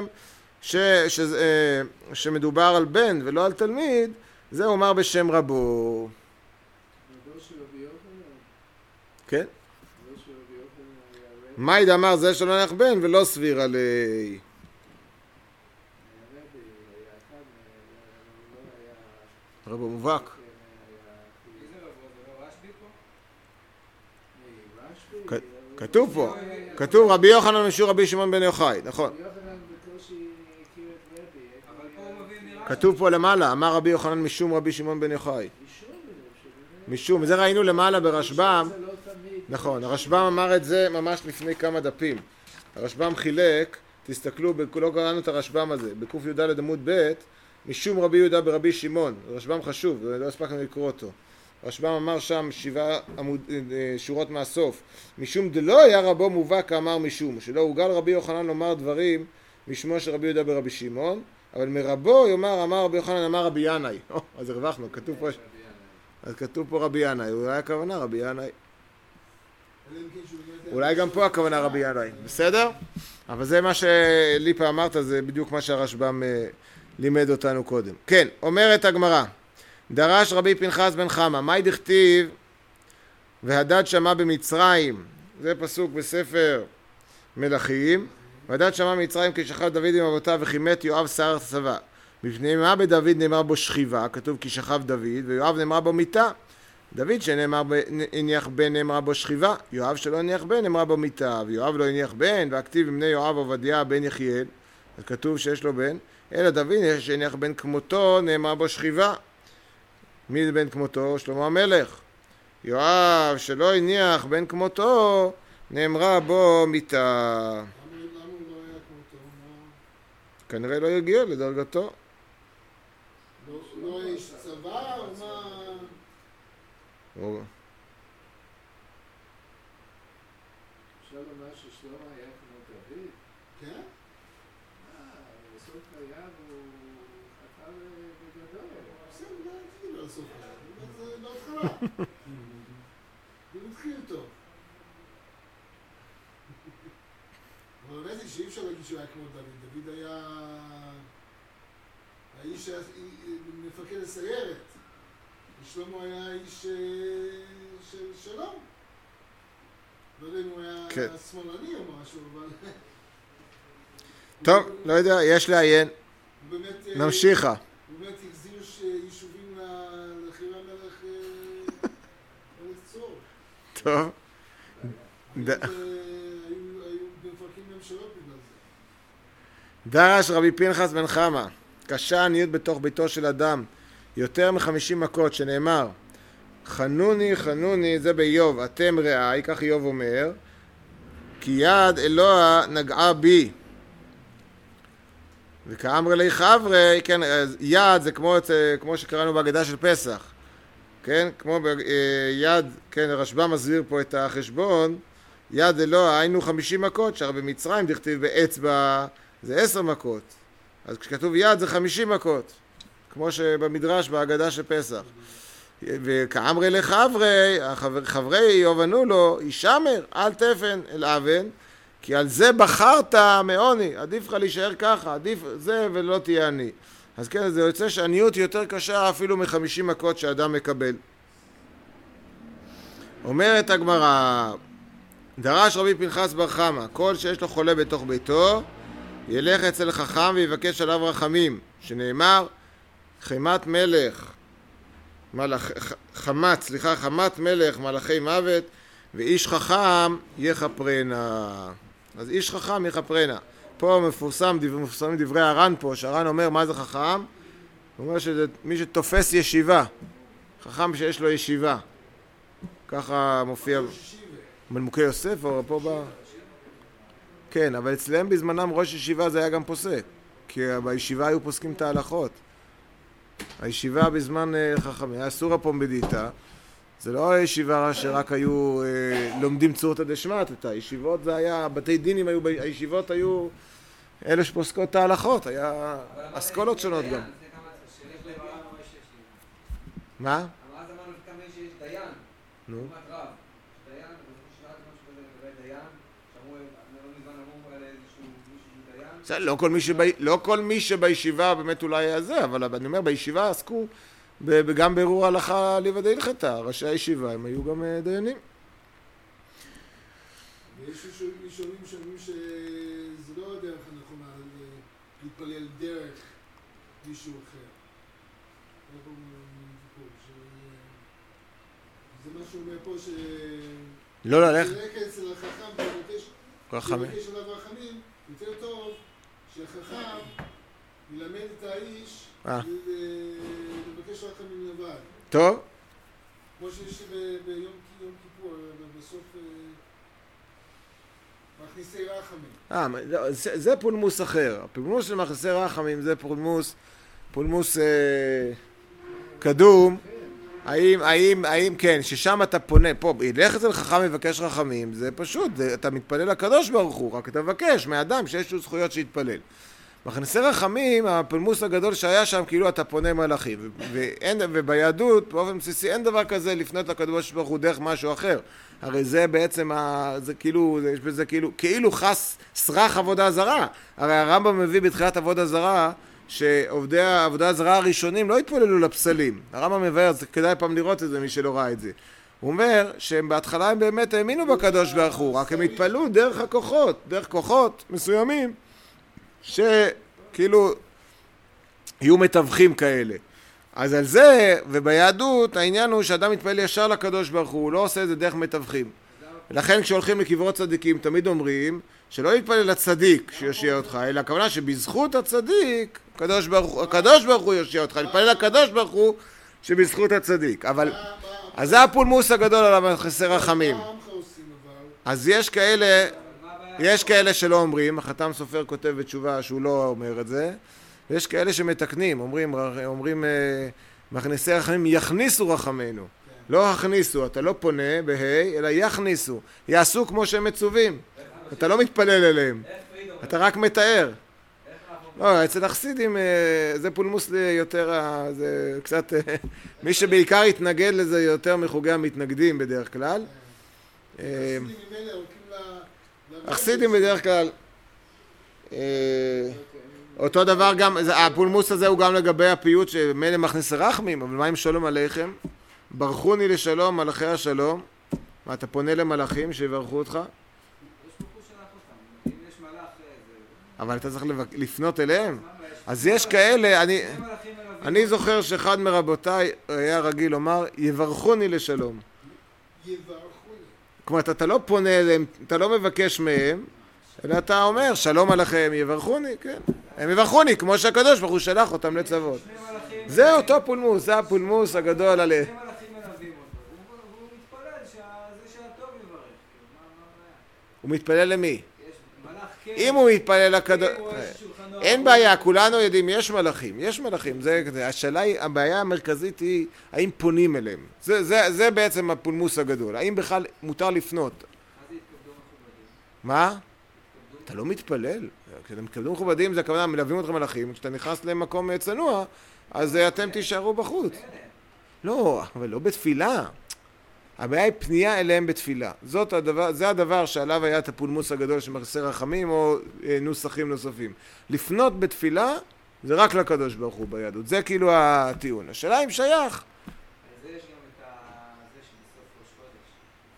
שמדובר על בן ולא על תלמיד, זה הוא אמר בשם רבו. רבו של רבי יוחנן? כן. רבו של רבי יוחנן היה רבי. מייד אמר זה שלא הולך בן ולא סביר עלי. היה רבי, היה אחד, לא היה... רבו מובהק. איזה רבו? זה לא רשב"י פה? רשב"י? כתוב פה. כתוב רבי יוחנן משום רבי שמעון בן יוחאי, נכון. רבי יוחנן בקושי הכיר את רבי. אבל פה הוא מביא נראה... כתוב פה למעלה, אמר רבי יוחנן משום רבי שמעון בן יוחאי. משום, וזה ראינו למעלה ברשב"ם. זה לא תמיד. נכון, הרשב"ם אמר את זה ממש לפני כמה דפים. הרשב"ם חילק, תסתכלו, לא קראנו את הרשב"ם הזה, בקוף י"ד עמוד ב', משום רבי יהודה ברבי שמעון. רשב"ם חשוב, לא הספקנו לקרוא אותו. הרשב"ם אמר שם 7 שורות מהסוף, משום דלא היה רבו מובא כאמר משום, שלא הוגל רבי יוחנן לומר דברים משמו של רבי יהודה ברבי שמעון, אבל מרבו יאמר אמר רבי יוחנן אמר רבי ינאי. אז הרווחנו, כתוב פה, אז כתוב פה רבי ינאי, אולי הכוונה רבי ינאי. אולי גם פה הכוונה רבי ינאי, בסדר? אבל זה מה שליפה אמרת, זה בדיוק מה שהרשב"ם לימד אותנו קודם. כן, אומרת הגמרא, דרש רבי פנחס בן חמה, מאי דכתיב והדד שמע במצרים, זה פסוק בספר מלכים, והדד שמע במצרים כי שכב דוד עם אבותיו וכי מת יואב שר הצבא. בפני מה בדוד נאמר בו שכיבה, כתוב כי שכב דוד, ויואב נאמר בו מיטה. דוד שנאמר הניח בן נאמר בו שכיבה, יואב שלא הניח בן נאמר בו מיטה, ויואב לא הניח בן, והכתיב בבני יואב עובדיה בן יחיאל, אז כתוב שיש לו בן, אלא דוד שהניח בן כמותו נאמר בו שכיבה. מי זה בן כמותו? שלמה המלך. יואב שלא הניח בן כמותו נאמרה בו מיטה. למה הוא לא היה כמותו? כנראה לא יגיע לדרגתו. לא היה איש צבא או מה? אפשר לומר ששלמה היה כמו דוד? כן? בסוף חייו הוא חטא בגדול. בסדר, לא הייתי לו לסוף חייו, זה בהתחלה. הוא מתחיל טוב. אבל באמת היא שאי אפשר להגיד שהוא היה כמו דוד. דוד היה האיש מפקד הסיירת. ושלמה היה איש של שלום. לא יודע אם הוא היה שמאלני או משהו, אבל... טוב, לא יודע, יש לעיין. נמשיכה. הוא באמת החזיר יישובים לחירי המלך צור. טוב. היו מפרקים ממשלות בגלל זה. דרש רבי פנחס בן חמה, קשה עניות בתוך ביתו של אדם, יותר מ50 מכות, שנאמר חנוני חנוני, זה באיוב, אתם רעי, כך איוב אומר, כי יד אלוה נגעה בי. וכאמר לי חברי, כן, יד זה כמו שקראנו בהגדה של פסח, כן, כמו יד, כן, הרשב"א מסביר פה את החשבון, יד אלוה היינו 50 מכות, שהרי במצרים דכתיב באצבע זה 10 מכות, אז כשכתוב יד זה 50 מכות, כמו שבמדרש בהגדה של פסח. וכאמרי לחברי, חברי יובנו לו, ישמר, אל תפן אל אבן, כי על זה בחרת מעוני, עדיף לך להישאר ככה, עדיף זה ולא תהיה עני. אז כן, זה יוצא שעניות יותר קשה אפילו מ50 מכות שאדם מקבל. אומרת הגמרא, דרש רבי פנחס בר חמה, כל שיש לו חולה בתוך ביתו, ילך אצל חכם ויבקש עליו רחמים, שנאמר, חמת מלך, חמת מלך מלאכי מוות, ואיש חכם יחפרנה. אז איש חכם יחפרנה. פה מפורסמים דברי הר"ן פה, שהר"ן אומר מה זה חכם? הוא אומר שזה מי שתופס ישיבה, חכם שיש לו ישיבה. ככה מופיע מלמוקי יוסף או פה בא... כן, אבל אצלם בזמנם ראש ישיבה זה היה גם פוסק, כי בישיבה היו פוסקים את ההלכות. הישיבה בזמן חכמי, היה סורה פומבדיתא, זה לא הישיבה שרק היו לומדים צורתא דשמטתא, הישיבות זה היה, בתי דינים היו, הישיבות היו אלה שפוסקות את ההלכות, היה אסכולות שונות גם. מה? אבל אז אמרנו כמה שיש דיין, נו. לעומת רב. דיין, שאלת משהו כזה לגבי דיין, שאמרו, לא מזמן אמרו על איזשהו מישהו דיין. לא כל מי שבישיבה באמת אולי היה זה, אבל אני אומר, בישיבה עסקו גם בירור ההלכה ליבדי הלכתה, ראשי הישיבה הם היו גם דיינים. ויש ראשונים שאומרים שזה לא הדרך הנכונה להתפלל דרך מישהו אחר. זה מה שהוא אומר פה לא ללכת. שרקע אצל החכם ולבקש עליו רחמים, יותר טוב שהחכם ילמד את האיש ולבקש רחמים לבד. טוב. כמו שיש ביום כיפור, בסוף מכניסי רחמים. זה פולמוס אחר. הפולמוס של מכניסי רחמים זה פולמוס קדום. האם כן, ששם אתה פונה, פה, ילך אצל חכם מבקש רחמים, זה פשוט, אתה מתפלל לקדוש ברוך הוא, רק אתה מבקש מאדם שיש לו זכויות שיתפלל. מכניסי רחמים, הפולמוס הגדול שהיה שם, כאילו אתה פונה מלאכים, וביהדות, באופן בסיסי, אין דבר כזה לפנות לקדוש ברוך הוא דרך משהו אחר. הרי זה בעצם, זה כאילו, יש בזה כאילו חס סרח עבודה זרה. הרי הרמב"ם מביא בתחילת עבודה זרה, שעובדי העבודה הזרה הראשונים לא התפללו לפסלים. הרמב"ם מבאר, זה כדאי פעם לראות את זה, מי שלא ראה את זה. הוא אומר שהם בהתחלה הם באמת האמינו בקדוש ברוך הוא, רק הם התפללו דרך הכוחות, דרך כוחות מסוימים, שכאילו יהיו מתווכים כאלה. אז על זה, וביהדות, העניין הוא שאדם מתפלל ישר לקדוש ברוך הוא לא עושה את זה דרך מתווכים. ולכן כשהולכים לקברות צדיקים, תמיד אומרים שלא יתפלל לצדיק שיושיע אותך, אלא הכוונה שבזכות הצדיק, הקדוש ברוך הוא יושיע אותך, להתפלל לקדוש ברוך הוא שבזכות הצדיק. אבל, אז זה הפולמוס הגדול על המכסי רחמים. אז יש כאלה שלא אומרים, החתם סופר כותב בתשובה שהוא לא אומר את זה, ויש כאלה שמתקנים, אומרים מכניסי רחמים יכניסו רחמנו, לא הכניסו, אתה לא פונה בהי, אלא יכניסו, יעשו כמו שהם מצווים, אתה לא מתפלל אליהם, אתה רק מתאר. לא, אצל החסידים זה פולמוס יותר, זה קצת, מי שבעיקר יתנגד לזה יותר מחוגי המתנגדים בדרך כלל. החסידים בדרך כלל, אותו דבר גם, הפולמוס הזה הוא גם לגבי הפיוט שמילא מכניס רחמים, אבל מה עם שלום עליכם? ברכוני לשלום, מלאכי השלום. מה, אתה פונה למלאכים שיברכו אותך? אבל אתה צריך לפנות אליהם. אז יש כאלה, אני זוכר שאחד מרבותיי היה רגיל לומר, יברכוני לשלום. כלומר, אתה לא פונה אליהם, אתה לא מבקש מהם, אלא אתה אומר, שלום עליכם, יברכוני, כן. הם יברכוני, כמו שהקדוש ברוך הוא שלח אותם לצוות. זה אותו פולמוס, זה הפולמוס הגדול עליהם. הוא מתפלל למי? אם הוא מתפלל לקדוש... אין בעיה, כולנו יודעים, יש מלאכים, השאלה היא, הבעיה המרכזית היא, האם פונים אליהם? זה בעצם הפולמוס הגדול, האם בכלל מותר לפנות? מה? אתה לא מתפלל, כשאתם מתקבלים מכובדים זה הכוונה, מלווים אותך מלאכים, כשאתה נכנס למקום צנוע, אז אתם תישארו בחוץ. לא, אבל לא בתפילה. הבעיה היא פנייה אליהם בתפילה. זה הדבר שעליו היה את הפולמוס הגדול של מכסי רחמים או נוסחים נוספים. לפנות בתפילה זה רק לקדוש ברוך הוא ביהדות. זה כאילו הטיעון. השאלה אם שייך. זה יש גם את זה שבסוף ראש חודש.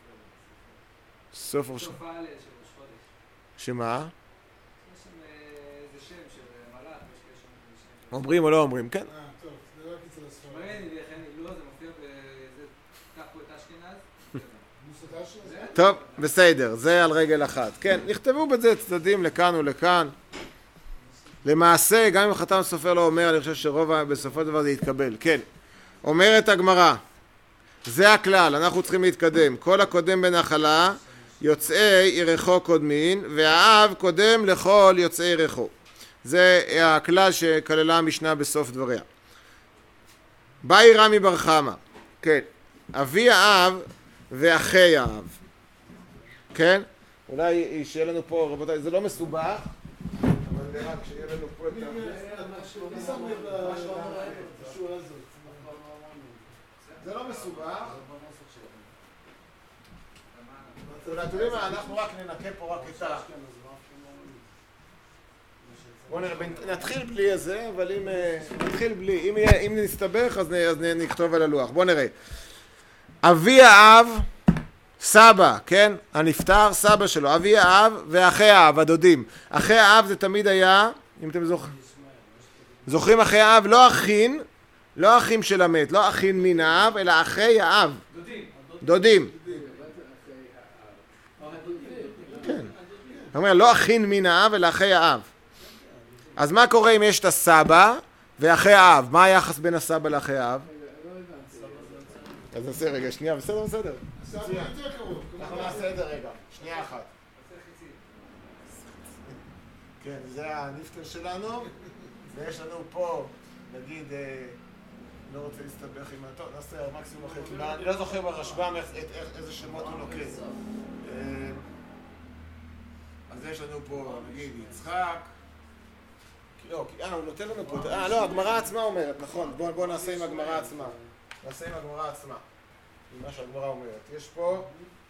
סוף ראש חודש. שמה? יש שם איזה שם של מלאך, יש שם... אומרים או לא אומרים, כן. טוב, זה רק אצל הספרד. לא, זה מופיע בזה, קח פה את אשכנז. טוב, בסדר, זה על רגל אחת. כן, נכתבו בזה צדדים לכאן ולכאן. למעשה, גם אם החתם סופר לא אומר, אני חושב שרוב בסופו דבר זה יתקבל. כן, אומרת הגמרא, זה הכלל, אנחנו צריכים להתקדם. כל הקודם בנחלה, יוצאי ירחו קודמין, והאב קודם לכל יוצאי ירחו. זה הכלל שכללה המשנה בסוף דבריה. באי רמי בר חמא, כן, אבי האב ואחי האב. כן? אולי שיהיה לנו פה, רבותיי, זה לא מסובך, אבל רק שיהיה לנו פה את זה לא מסובך. אולי אתם יודעים מה, אנחנו רק ננקה פה רק את בואו נתחיל בלי זה, אבל אם נתחיל בלי, אם נסתבך אז נכתוב על הלוח. בואו נראה. אבי האב, סבא, כן? הנפטר, סבא שלו, אבי האב ואחי האב, הדודים. אחי האב זה תמיד היה, אם אתם זוכרים אחי האב, לא אחים של המת, לא אחים מן האב, אלא אחי האב. דודים. כן. זאת אומרת, לא אחים מן האב, אלא אחי האב. אז מה קורה אם יש את הסבא ואחי האב? מה היחס בין הסבא לאחי האב? אז נעשה רגע, שנייה, בסדר? הסבא יותר קרוב. אנחנו נעשה את זה רגע, שנייה אחת. כן, זה הנפטר שלנו, ויש לנו פה, נגיד, לא רוצה להסתבך עם הטוב, נעשה מקסימום אחרי, אני לא זוכר ברשב"ם איזה שמות הוא נוקד. אז יש לנו פה, נגיד, יצחק, לא, הוא נותן לנו פה, לא, הגמרא עצמה אומרת, נכון, בואו נעשה עם הגמרא עצמה. נעשה עם הגמרא עצמה, עם מה שהגמרא אומרת. יש פה,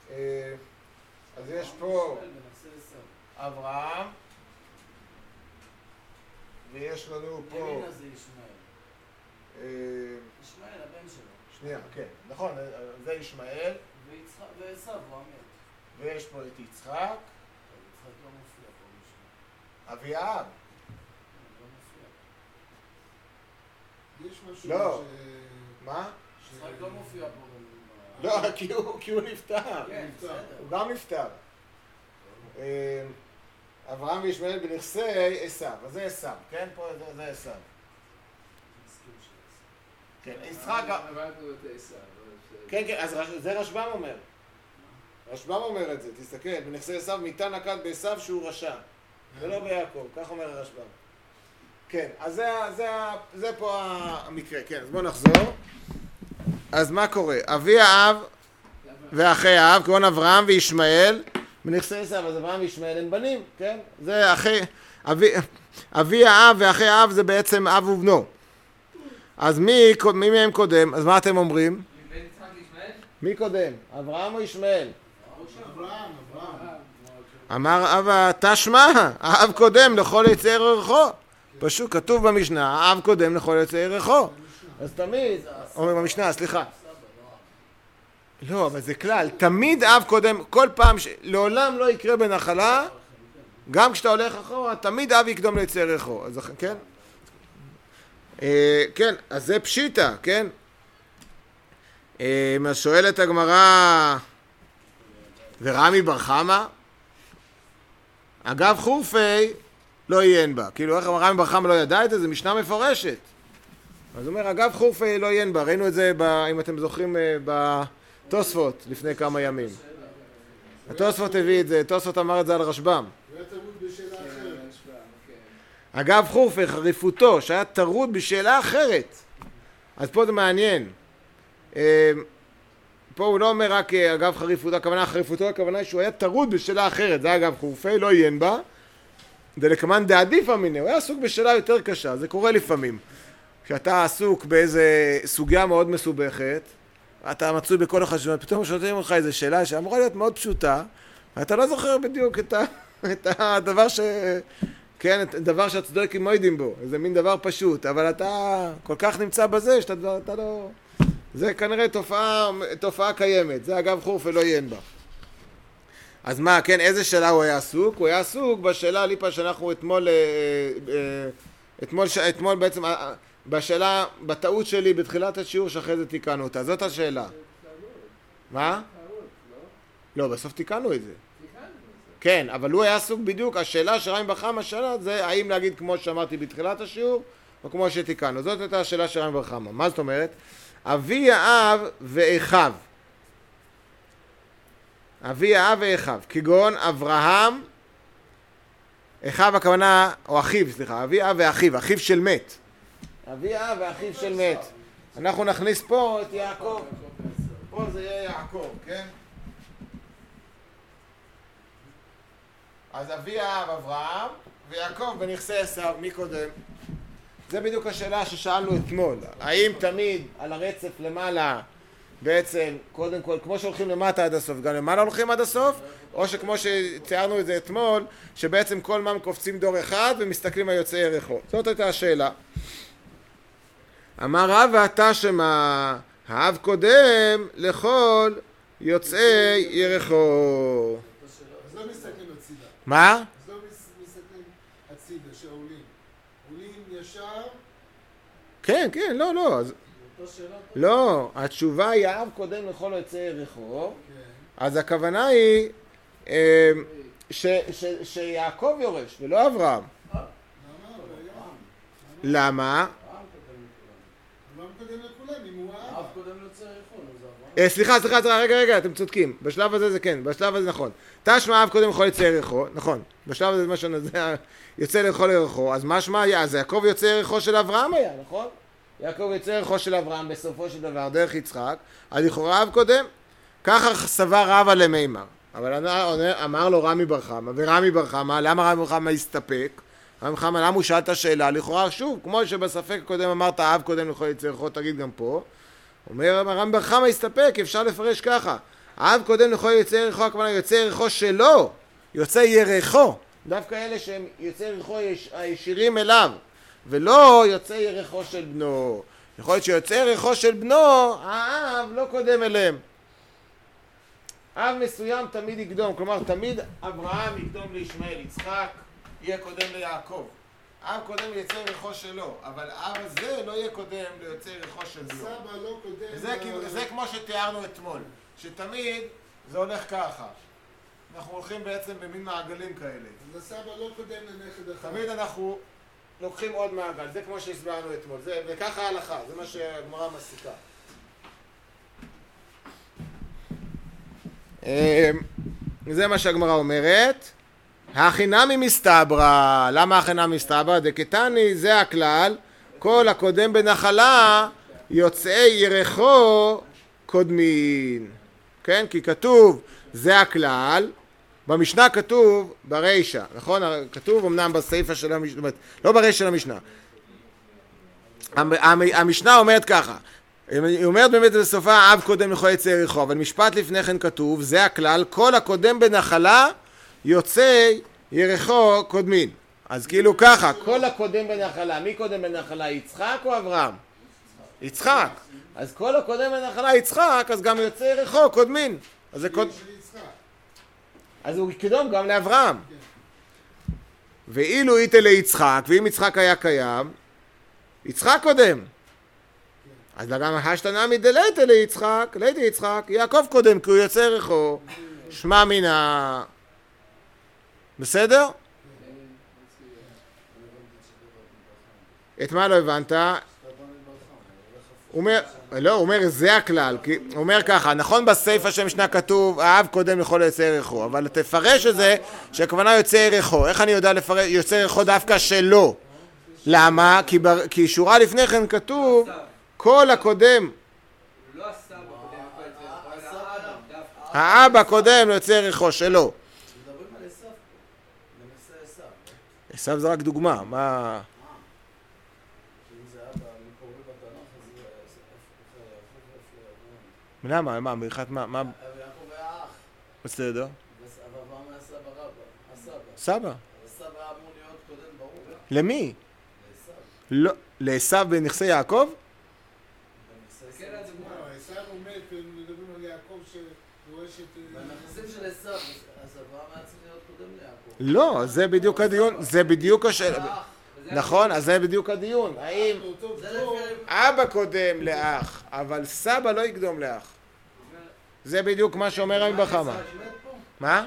אז יש פה אברהם, ויש לנו פה... ימינה זה ישמעאל. ישמעאל, הבן שלו. שנייה, כן, נכון, זה ישמעאל. ועשיו, הוא המת. ויש פה את יצחק. יצחק לא מופיע פה משהו. אביעב. לא מופיע. יש משהו לא. מה? יצחק לא מופיע פה. לא, כי הוא נפטר. כן, בסדר. הוא גם נפטר. אברהם וישמעאל בנכסי עשיו. אז זה עשיו, כן? פה זה עשיו. כן, יצחק... כן, כן, אז זה רשב"ם אומר. רשב"ם אומר את זה, תסתכל, בנכסי עשיו מיתה נקט בעשיו שהוא רשע. ולא ביעקב, כך אומר הרשב"ם. כן, אז זה פה המקרה, כן, אז בואו נחזור. אז מה קורה? אבי האב ואחי האב, כגון אברהם וישמעאל, בנכסי עשיו, אז אברהם וישמעאל הם בנים, כן? זה אחי, אבי האב ואחי האב זה בעצם אב ובנו. אז מי מהם קודם? אז מה אתם אומרים? מי קודם? אברהם או ישמעאל? אברהם. אמר אבא תשמע, האב קודם לכל יצא ירחו. פשוט כתוב במשנה, האב קודם לכל יצא ירחו. אז תמיד, אומר במשנה, סליחה. לא, אבל זה כלל, תמיד אב קודם, כל פעם, לעולם לא יקרה בנחלה, גם כשאתה הולך אחורה, תמיד אב יקדום ליצא ירחו. אז כן? כן, אז זה פשיטה, כן? אז שואלת הגמרא, ורמי בר חמא? אגב חורפי לא עיין בה. כאילו איך רמי בר חמא לא ידע את זה? זה משנה מפורשת. אז הוא אומר, אגב חורפי לא עיין בה. ראינו את זה, אם אתם זוכרים, בתוספות לפני כמה ימים. התוספות הביא את זה, תוספות אמר את זה על רשב"ם. היה טרוד בשאלה אחרת. אגב חורפי, חריפותו, שהיה טרוד בשאלה אחרת. אז פה זה מעניין. פה הוא לא אומר רק אגב חריפותו, הכוונה היא שהוא היה טרוד בשאלה אחרת, זה אגב חורפי, לא עיין בה. דלקמן דעדיף אמיניה, הוא היה עסוק בשאלה יותר קשה, זה קורה לפעמים. כשאתה עסוק באיזה סוגיה מאוד מסובכת, אתה מצוי בכל החשבונות, פתאום שואלים לך איזו שאלה שאמורה להיות מאוד פשוטה, ואתה לא זוכר בדיוק את הדבר כן, דבר שהצדוקים מועידים בו, איזה מין דבר פשוט, אבל אתה כל כך נמצא בזה שאתה לא... זה כנראה תופעה קיימת, זה אגב חורפי לא עיין בה. אז מה, כן, איזה שאלה הוא היה עסוק? הוא היה עסוק בשאלה ליפה שאנחנו אתמול בעצם, בשאלה, בטעות שלי בתחילת השיעור שאחרי זה תיקנו אותה, זאת השאלה. מה? לא, בסוף תיקנו את זה. כן, אבל הוא היה עסוק בדיוק, השאלה שרמי בר חמא שאלה זה האם להגיד כמו שאמרתי בתחילת השיעור או כמו שתיקנו, זאת הייתה השאלה של רמי בר חמא. מה זאת אומרת? אבי האב ואחיו. אבי האב ואחיו, כגון אברהם, אחיו הכוונה, או אחיו, סליחה, אבי האב ואחיו, אחיו של מת. אבי האב ואחיו של מת. אנחנו נכניס פה את יעקב. פה זה יהיה יעקב, כן? אז אבי האב אברהם ויעקב בנכסי עשיו, מי קודם? זה בדיוק השאלה ששאלנו אתמול. האם תמיד על הרצף למעלה בעצם, קודם כל, כמו שהולכים למטה עד הסוף, גם למעלה הולכים עד הסוף? או שכמו שציירנו את זה אתמול, שבעצם כל מה קופצים דור אחד ומסתכלים על יוצאי ירחו. זאת הייתה השאלה. אמר רב ואתה שמה, האב קודם לכל יוצאי ירחו. אז לא מסתכלים הצידה. מה? אז לא מסתכלים הצידה, שעולים. עולים ישר? כן, כן, לא. לא, התשובה היא האב קודם לכל יוצאי ירחו. אז הכוונה היא שיעקב יורש ולא אברהם. למה? אברהם קודם לכולם, אם הוא האב. האב קודם ליוצאי ירחו. סליחה, רגע, אתם צודקים. בשלב הזה זה כן, בשלב הזה נכון. תשמע האב קודם לכל יוצאי ירחו, נכון. בשלב הזה זה יוצא לכל ירחו, אז מה שמע היה? אז יעקב יוצא ירחו של אברהם היה, נכון? יעקב יוצא ירחו של אברהם בסופו של דבר, דרך יצחק, אז לכאורה אב קודם, ככה סבר רבא למימר. אבל אמר לו רמי בר חמא, ורמי בר חמא, למה רמי בר חמא הסתפק? רמי בר חמא, למה הוא שאל את השאלה? לכאורה, שוב, כמו שבספק הקודם אמרת, אב קודם לכל יוצא ירחו, תגיד גם פה. אומר רמי בר חמא הסתפק, אפשר לפרש ככה. אב קודם לכל יוצא ירחו, הכוונה יוצא ירחו שלו, יוצא ירחו. דווקא אלה שהם יוצא ירחו הישירים אליו. ולא יוצא ירחו של בנו. יכול להיות שיוצא ירחו של בנו, האב לא קודם אליהם. אב מסוים תמיד יקדום, כלומר תמיד אברהם יקדום לישמעאל, יצחק יהיה קודם ליעקב. אב קודם ליצא ירחו שלו, אבל אב הזה לא יהיה קודם ליוצא ירחו של בנו. סבא לא קודם... זה כמו שתיארנו אתמול, שתמיד זה הולך ככה. אנחנו הולכים בעצם במין מעגלים כאלה. אז הסבא לא קודם לנכד אחד. תמיד אנחנו לוקחים עוד מעגל, זה כמו שהסברנו אתמול, וככה ההלכה, זה מה שהגמרא מסיקה. זה מה שהגמרא אומרת. הכי מסתברא. למה הכי מסתברא? דקתני, זה הכלל, כל הקודם בנחלה יוצאי ירחו קודמין. כן? כי כתוב, זה הכלל, במשנה כתוב ברישה, נכון? כתוב אמנם בסעיפה של המשנה, לא ברישה של המשנה. המשנה אומרת ככה, היא אומרת באמת בסופה, אב קודם לכל יצא ירחו, אבל משפט לפני כן כתוב, זה הכלל, כל הקודם בנחלה יוצא ירחו קודמין. אז כאילו ככה, כל הקודם בנחלה, מי קודם בנחלה, יצחק או אברהם? יצחק. אז כל הקודם בנחלה יצחק, אז גם יוצא ירחו קודמין. אז זה קודם... אז הוא קדום גם לאברהם. ואילו איתה ליצחק, ואם יצחק היה קיים, יצחק קודם. אז גם השתנה מדלייתה ליצחק, ליתה יצחק, יעקב קודם, כי הוא יוצא ירחו, שמע מינה. בסדר? את מה לא הבנת? הוא אומר, זה הכלל, הוא אומר ככה, נכון בסייפה של המשנה כתוב, האב קודם לכל יוצא ירחו, אבל תפרש את זה שהכוונה יוצא ירחו. איך אני יודע לפרש יוצא ירחו דווקא שלו? למה? כי שורה לפני כן כתוב, כל הקודם, האבא קודם יוצא ירחו שלו. עשיו זה רק דוגמה, מה... למה? מה? מריחת מה? מה? בסדר. סבא. סבא אמור להיות קודם ברור. למי? לעשיו בנכסי יעקב? עשיו עומד ומדברים על יעקב שדורש את... בנכסים של עשיו, אז אברהם היה צריך להיות קודם ליעקב. לא, זה בדיוק הדיון, זה בדיוק השאלה. נכון, אז זה בדיוק הדיון. האם אבא קודם לאח, אבל סבא לא יקדום לאח. זה בדיוק מה שאומר רבי בחמה. מה?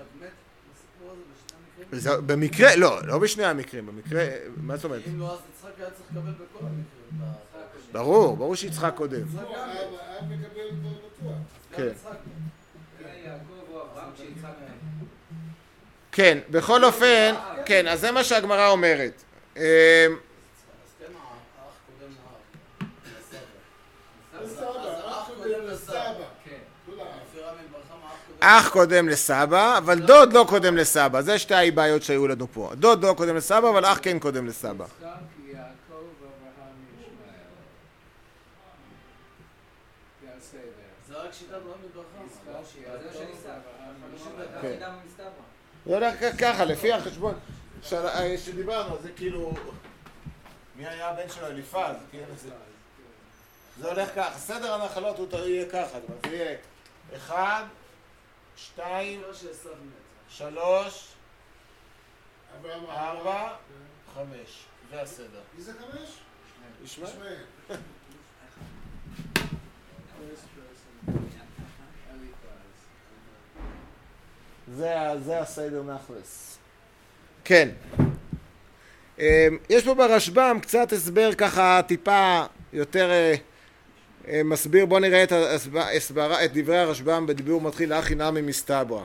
במקרה, לא בשני המקרים, במקרה, מה זאת אומרת? אם לא, אז יצחק היה צריך לקבל בכל המקרים. ברור שיצחק קודם. אב מקבל בטוח. כן. יעקב או אברהם שיצחק. כן, בכל אופן, כן, אז זה מה שהגמרא אומרת. אז כן, האח קודם לסבא. אח קודם לסבא, אבל דוד לא קודם לסבא. זה שתי הבעיות שהיו לנו פה. דוד לא קודם לסבא, אבל אח כן קודם לסבא. זה רק שיטת רבי ברכה. זה הולך ככה, לפי החשבון שדיברנו, זה כאילו... מי היה הבן שלו? אליפז. זה הולך ככה. סדר הנחלות הוא יהיה ככה. זה יהיה 1, 2, 3, 4, 5. זה הסדר. מי זה 5? ישמעאל. זה הסדר נחלס. כן. יש פה ברשב"ם קצת הסבר ככה טיפה יותר מסביר. בוא נראה את דברי הרשב"ם בדיבור מתחיל הכי נמי מסתברא.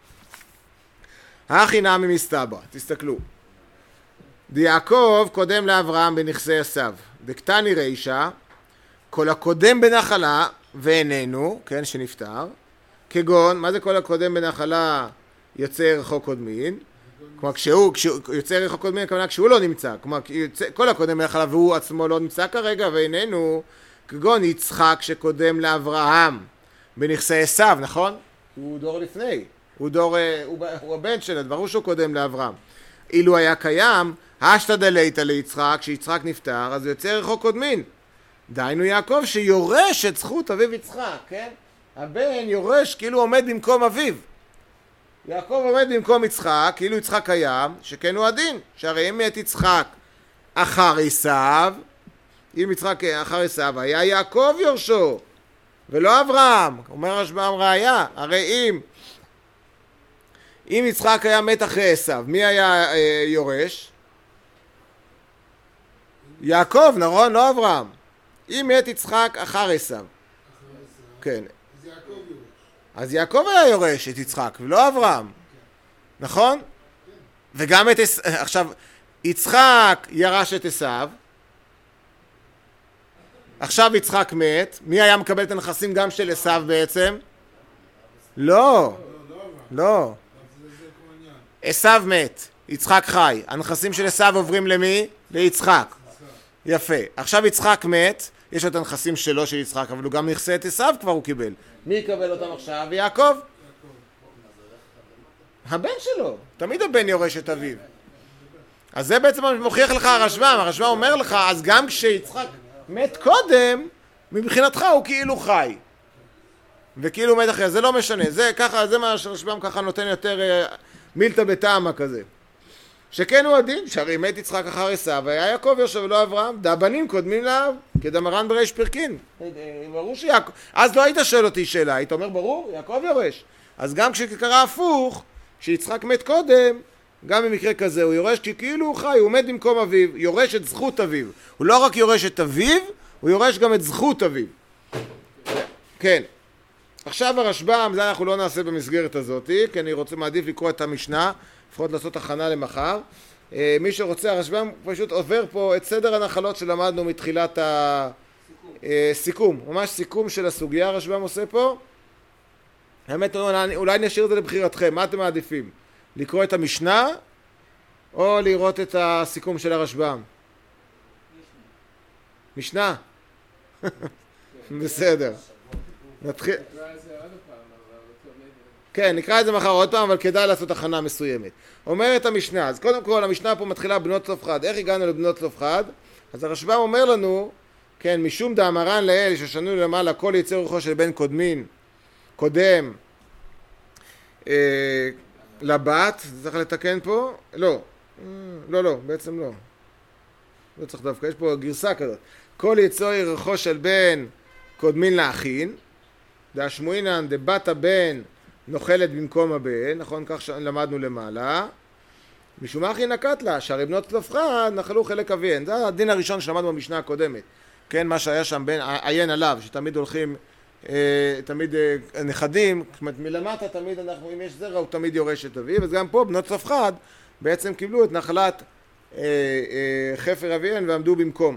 הכי נמי מסתברא, תסתכלו. דיעקב קודם לאברהם בנכסי עשיו. דקתני רישא, כל הקודם בנחלה ואיננו, כן, שנפטר. כגון, מה זה כל הקודם בנחלה יוצא ירחו קודמין? כלומר, כשהוא יוצא ירחו קודמין, הכוונה כשהוא לא נמצא. כלומר, כל הקודם בנחלה והוא עצמו לא נמצא כרגע ואיננו, כגון יצחק שקודם לאברהם בנכסי עשיו, נכון? הוא דור לפני. הוא הבן שלו, ברור שהוא קודם לאברהם. אילו היה קיים, השתדלית ליצחק, כשיצחק נפטר, אז יוצא רחוק קודמין. דהיינו יעקב שיורש את זכות אביו יצחק, כן? הבן יורש כאילו עומד במקום אביו. יעקב עומד במקום יצחק, כאילו יצחק קיים, שכן הוא הדין. שהרי אם מת יצחק אחר עשיו, אם יצחק אחר עשיו, היה יעקב יורשו, ולא אברהם. אומר רשב"ם ראיה, הרי אם יצחק היה מת אחרי עשיו, מי היה יורש? יעקב, נכון? לא אברהם. אם מת יצחק אחר עשיו. כן. אז יעקב היה יורש את יצחק, ולא אברהם. נכון? וגם את עכשיו, יצחק ירש את עשיו, עכשיו יצחק מת, מי היה מקבל את הנכסים גם של עשיו בעצם? לא. לא. עשיו מת, יצחק חי. הנכסים של עשיו עוברים למי? ליצחק. יפה. עכשיו יצחק מת, יש לו את הנכסים שלו של יצחק, אבל הוא גם נכסה את עשיו כבר הוא קיבל. מי יקבל אותם עכשיו? יעקב. הבן שלו. תמיד הבן יורש את אביו. אז זה בעצם מוכיח לך הרשב"ם. הרשב"ם אומר לך, אז גם כשיצחק מת קודם, מבחינתך הוא כאילו חי. וכאילו מת אחרי. זה לא משנה. זה ככה, זה מה שהרשב"ם ככה נותן יותר מילתא בטעמה כזה. שכן הוא הדין, שהרי מת יצחק אחר עשיו, והיה יעקב יורש ולא אברהם, דבנים קודמים לאב, כדמרן בריש פרקין. ברור שיעקב, אז לא היית שואל אותי שאלה, היית אומר ברור, יעקב יורש. אז גם כשקרה הפוך, כשיצחק מת קודם, גם במקרה כזה הוא יורש, כי כאילו הוא חי, הוא מת במקום אביו, יורש את זכות אביו. הוא לא רק יורש את אביו, הוא יורש גם את זכות אביו. כן. עכשיו הרשב"ם, זה אנחנו לא נעשה במסגרת הזאת, כי אני מעדיף לקרוא את המשנה, לפחות לעשות הכנה למחר. מי שרוצה, הרשב"ם פשוט עובר פה את סדר הנחלות שלמדנו מתחילת הסיכום. ממש סיכום של הסוגיה הרשב"ם עושה פה. האמת, אולי נשאיר את זה לבחירתכם. מה אתם מעדיפים? לקרוא את המשנה או לראות את הסיכום של הרשב"ם? משנה. בסדר. נתחיל. כן, נקרא את זה מחר עוד פעם, אבל כדאי לעשות הכנה מסוימת. אומרת המשנה, אז קודם כל המשנה פה מתחילה בנות צלופחד. איך הגענו לבנות צלופחד? אז הרשב"ם אומר לנו, כן, משום דאמרן לאל ששנו למעלה כל יצא רוחו של בן קודם לבת, צריך לתקן פה? לא, בעצם לא. לא צריך דווקא, יש פה גרסה כזאת. כל יצא רוחו של בן קודמין לאחין, דאשמועינן דבת הבן נוחלת במקום הבן, נכון? כך למדנו למעלה. משום אחי נקט לה, שהרי בנות צלופחד נחלו חלק אביהן. זה הדין הראשון שלמדנו במשנה הקודמת. כן, מה שהיה שם בין עיין עליו, שתמיד הולכים, תמיד נכדים, זאת אומרת, מלמטה תמיד אנחנו, אם יש זרע, הוא תמיד יורש את אביו, אז גם פה בנות צלופחד בעצם קיבלו את נחלת חפר אביהן ועמדו במקום.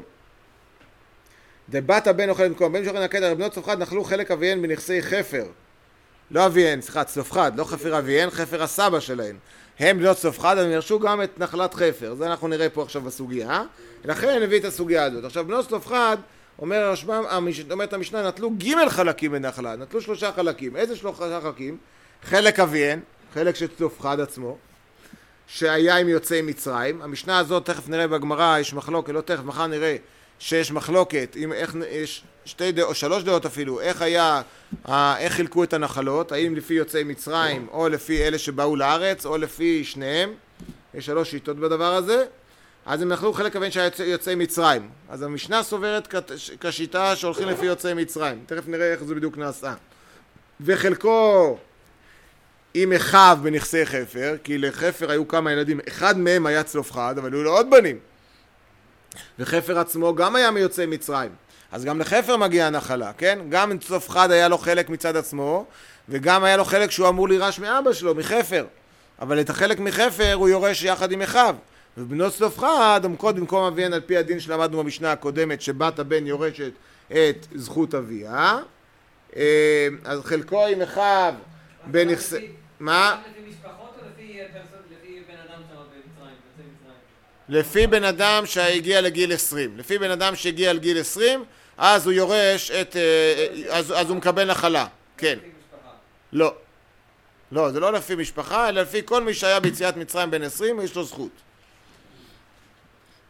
דבת הבן נוחלת במקום, בן שוכן נקט, הרי בנות צלופחד נחלו חלק אביהן בנכסי חפר. לא אביהן, סליחה, צלופחד, לא חפר אביהן, חפר הסבא שלהן. הם בנות צלופחד, הם ירשו גם את נחלת חפר. זה אנחנו נראה פה עכשיו בסוגיה. לכן נביא את הסוגיה הזאת. עכשיו, בנות צלופחד, אומרת המשנה, נטלו ג' חלקים בנחלה, נטלו 3 חלקים. איזה 3 חלקים? חלק אביהן, חלק של צלופחד עצמו, שהיה עם יוצאי מצרים. המשנה הזאת, תכף נראה בגמרא, יש מחלוקת, לא תכף, מחר נראה שיש מחלוקת, יש 2 דעות, 3 דעות אפילו, איך חילקו את הנחלות, האם לפי יוצאי מצרים, או לפי אלה שבאו לארץ, או לפי שניהם, יש 3 שיטות בדבר הזה, אז הם נחלו חלק אביהן שהיה יוצאי מצרים, אז המשנה סוברת כשיטה שהולכים לפי יוצאי מצרים, תכף נראה איך זה בדיוק נעשה, וחלקו עם אחיו בנכסי חפר, כי לחפר היו כמה ילדים, אחד מהם היה צלופחד, אבל היו לו עוד בנים, וחפר עצמו גם היה מיוצאי מצרים, אז גם לחפר מגיע הנחלה, כן? גם צלופחד היה לו חלק מצד עצמו, וגם היה לו חלק שהוא אמור לירש מאבא שלו, מחפר. אבל את החלק מחפר הוא יורש יחד עם אחיו. ובנות צלופחד עומקות במקום אביהן על פי הדין שלמדנו במשנה הקודמת, שבת הבן יורשת את זכות אביה. אז חלקו עם אחיו בנכסי... מה? לפי משפחות או לפי בן אדם שם במצרים? לפי בן אדם שהגיע לגיל 20. לפי בן אדם שהגיע לגיל 20, אז הוא יורש את... אז הוא מקבל נחלה. כן. לפי משפחה. לא. לא, זה לא לפי משפחה, אלא לפי כל מי שהיה ביציאת מצרים בן 20, יש לו זכות.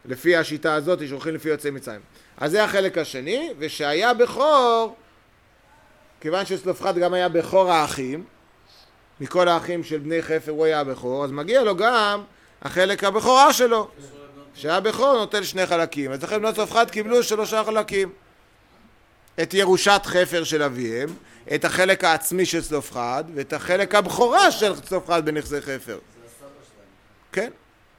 לפי השיטה הזאת שהולכים לפי יוצאי מצרים. אז זה החלק השני, ושהיה בכור, כיוון שצלופחד גם היה בכור האחים, מכל האחים של בני חפר הוא היה בכור, אז מגיע לו גם החלק הבכורה שלו, שהיה בכור נוטל 2 חלקים. אז לכן בנות צלופחד קיבלו 3 חלקים. את ירושת חפר של אביהם, את החלק העצמי של צלופחד, ואת החלק הבכורה של צלופחד בנכסי חפר. כן.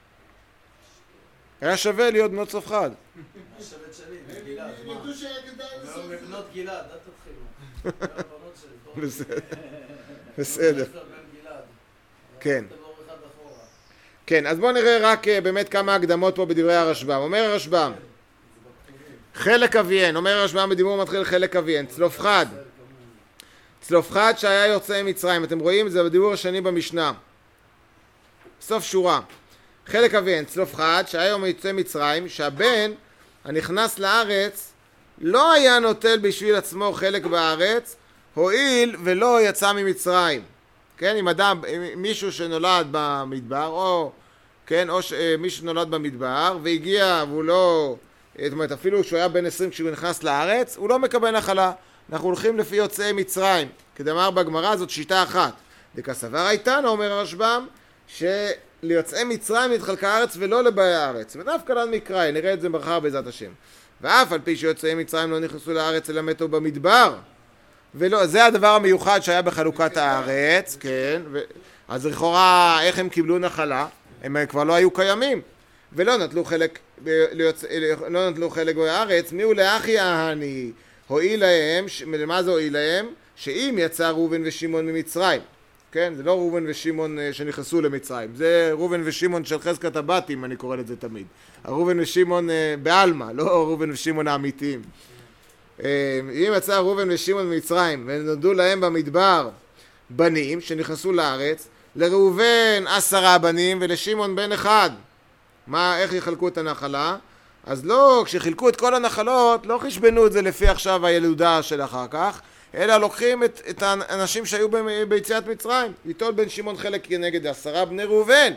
היה שווה להיות בנות צלופחד. השבט שלי, גלעד. הם ידעו שהגדה בסוף. בנות גלעד, אל תתחילו. בסדר. כן. כן, אז בואו נראה רק באמת כמה הקדמות פה בדברי הרשב"ם. אומר הרשב"ם, חלק אביהן, אומר הרשב"ם בדיבור מתחיל חלק אביהן, צלופחד. צלופחד שהיה יוצא ממצרים, אתם רואים את זה בדיבור השני במשנה. סוף שורה. חלק אביהן, צלופחד שהיה יוצא מצרים, שהבן הנכנס לארץ לא היה נוטל בשביל עצמו חלק בארץ, הועיל ולא יצא ממצרים. כן, אם אדם, מישהו שנולד במדבר, או, כן, או מישהו שנולד במדבר, והגיע והוא לא, זאת אומרת, אפילו שהוא היה בן 20 כשהוא נכנס לארץ, הוא לא מקבל נחלה. אנחנו הולכים לפי יוצאי מצרים. כדאמר בגמרא, זאת שיטה אחת. דקסבר איתנו, אומר הרשב"ם, שליוצאי מצרים נתחלקה הארץ ולא לבאי הארץ. ודווקא לנו מקראי, נראה את זה מחר בעזרת השם. ואף על פי שיוצאי מצרים לא נכנסו לארץ אלא מתו במדבר. ולא, זה הדבר המיוחד שהיה בחלוקת הארץ, כן, אז לכאורה איך הם קיבלו נחלה? הם כבר לא היו קיימים, ולא נטלו חלק, לא נטלו חלק בארץ, מי הוא לאחי ההני? הועיל להם, מה זה הועיל להם? שאם יצא ראובן ושמעון ממצרים, כן, זה לא ראובן ושמעון שנכנסו למצרים, זה ראובן ושמעון של חזקת הבתים, אני קורא לזה תמיד. ראובן ושמעון בעלמא, לא ראובן ושמעון האמיתיים. אם יצא ראובן ושמעון ממצרים ונולדו להם במדבר בנים שנכנסו לארץ, לראובן 10 בנים ולשמעון בן 1. איך יחלקו את הנחלה? אז לא, כשחילקו את כל הנחלות לא חשבנו את זה לפי עכשיו הילודה של אחר כך, אלא לוקחים את האנשים שהיו ביציאת מצרים. ליטול בן שמעון חלק כנגד 10 בני ראובן,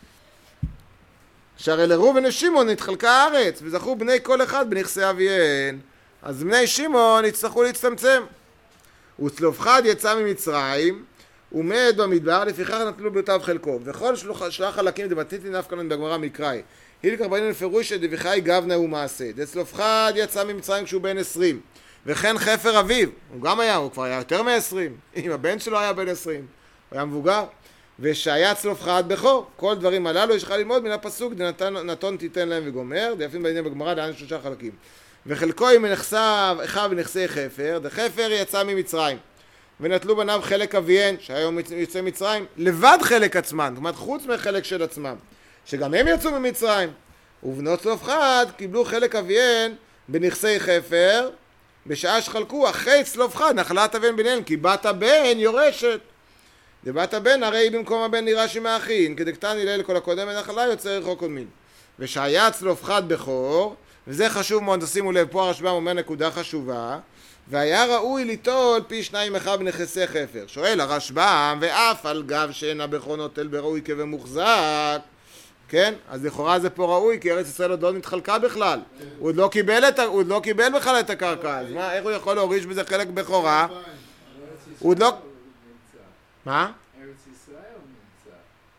שהרי לראובן ושמעון התחלקה הארץ וזכו בני כל אחד בנכסי אביהן, אז בני שמעון יצטרכו להצטמצם. וצלופחד יצא ממצרים ומת במדבר, לפיכך נטלו ביותיו חלקו. וכל שלח חלקים דמתניתין נפקא לן בגמרא מקראי. הילקח בעניין לפירוש דבחי גבנה ומעשה. דצלופחד יצא ממצרים כשהוא בן 20. וכן חפר אביו, הוא גם היה, הוא כבר היה יותר מ-20. אם הבן שלו היה בן 20, הוא היה מבוגר. ושהיה צלופחד בכור. כל דברים הללו יש לך ללמוד מן הפסוק דנתון תיתן להם וגומר. דייפים בעניין בגמרא דהיינו 3 חלקים. וחלקו עם נכסיו, אחיו ונכסי חפר, דחפר יצא ממצרים, ונטלו בניו חלק אביהן, שהיום יוצא מצרים, לבד חלק עצמן, זאת אומרת חוץ מחלק של עצמם, שגם הם יצאו ממצרים, ובנות צלופחד קיבלו חלק אביהן בנכסי חפר, בשעה שחלקו אחרי צלופחד נחלת אביהן ביניהן, כי בת הבן יורשת. דבת הבן הרי במקום הבן נירש עם האחין, כדקתן הלל כל הקודם ונחלה יוצא רחוק קודמין. ושהיה צלופחד בכור, וזה חשוב מאוד, תשימו לב, פה הרשב"ם אומר נקודה חשובה, והיה ראוי ליטול פי 2 אחיו בנכסי חפר. שואל הרשב"ם, ואף על גב שאין הבכור נוטל בראוי כבמוחזק, כן? אז לכאורה זה פה ראוי, כי ארץ ישראל עוד לא נתחלקה בכלל. הוא עוד לא קיבל בכלל את הקרקע, אז מה, איך הוא יכול להוריש בזה חלק בכורה? הוא עוד לא... מה? ארץ ישראל נמצא.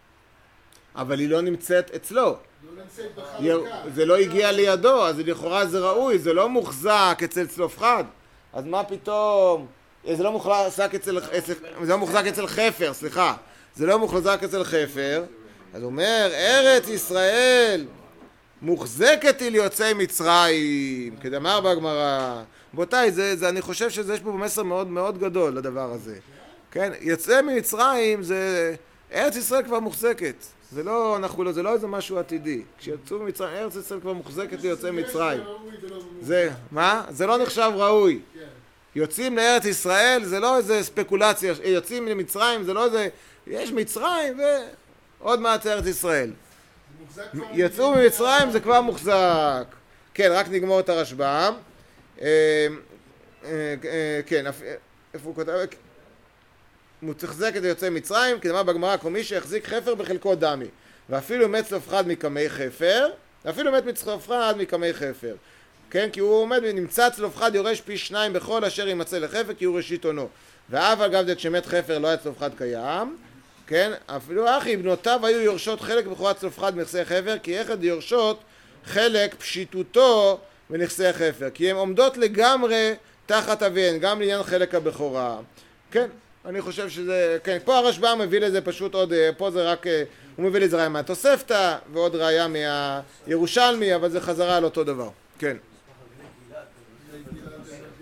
אבל היא לא נמצאת אצלו. זה לא הגיע לידו, אז לכאורה זה ראוי, זה לא מוחזק אצל צלופחד. אז מה פתאום? זה לא מוחזק אצל חפר, סליחה. זה לא מוחזק אצל חפר. אז הוא אומר, ארץ ישראל מוחזקת היא ליוצאי מצרים, כדאמר בגמרא. רבותיי, אני חושב שיש פה מסר מאוד מאוד גדול לדבר הזה. כן, יוצאי ממצרים זה... ארץ ישראל כבר מוחזקת. זה לא איזה משהו עתידי. כשיצאו ממצרים, ארץ ישראל כבר מוחזקת ליוצאי מצרים. זה, מה? זה לא נחשב ראוי. יוצאים לארץ ישראל, זה לא איזה ספקולציה. יוצאים למצרים, זה לא איזה... יש מצרים ועוד מעט ארץ ישראל. יצאו ממצרים, זה כבר מוחזק. כן, רק נגמור את הרשב"ם. כן, איפה הוא כותב? מוחזקת ליוצאי מצרים, כדאמר בגמרא, כל מי שהחזיק חפר בחלקו דמי, ואפילו מת צלופחד מקמי חפר, אפילו מת מצלופחד מקמי חפר. כן, כי הוא עומד ונמצא צלופחד יורש פי 2 בכל אשר יימצא לחפר כי הוא ראשית עונו. ואף אגב זה כשמת חפר לא היה צלופחד קיים, כן, אפילו אחי בנותיו היו יורשות חלק בכורת צלופחד מנכסי חפר, כי אחד יורשות חלק פשיטותו בנכסי חפר, כי הן עומדות לגמרי תחת אביהן, גם לעניין חלק הבכורה. כן, אני חושב שזה, כן, פה הרשב"א מביא לזה פשוט עוד, פה זה רק, הוא מביא לזה ראיה מהתוספתא ועוד ראיה מהירושלמי, אבל זה חזרה על אותו דבר. כן.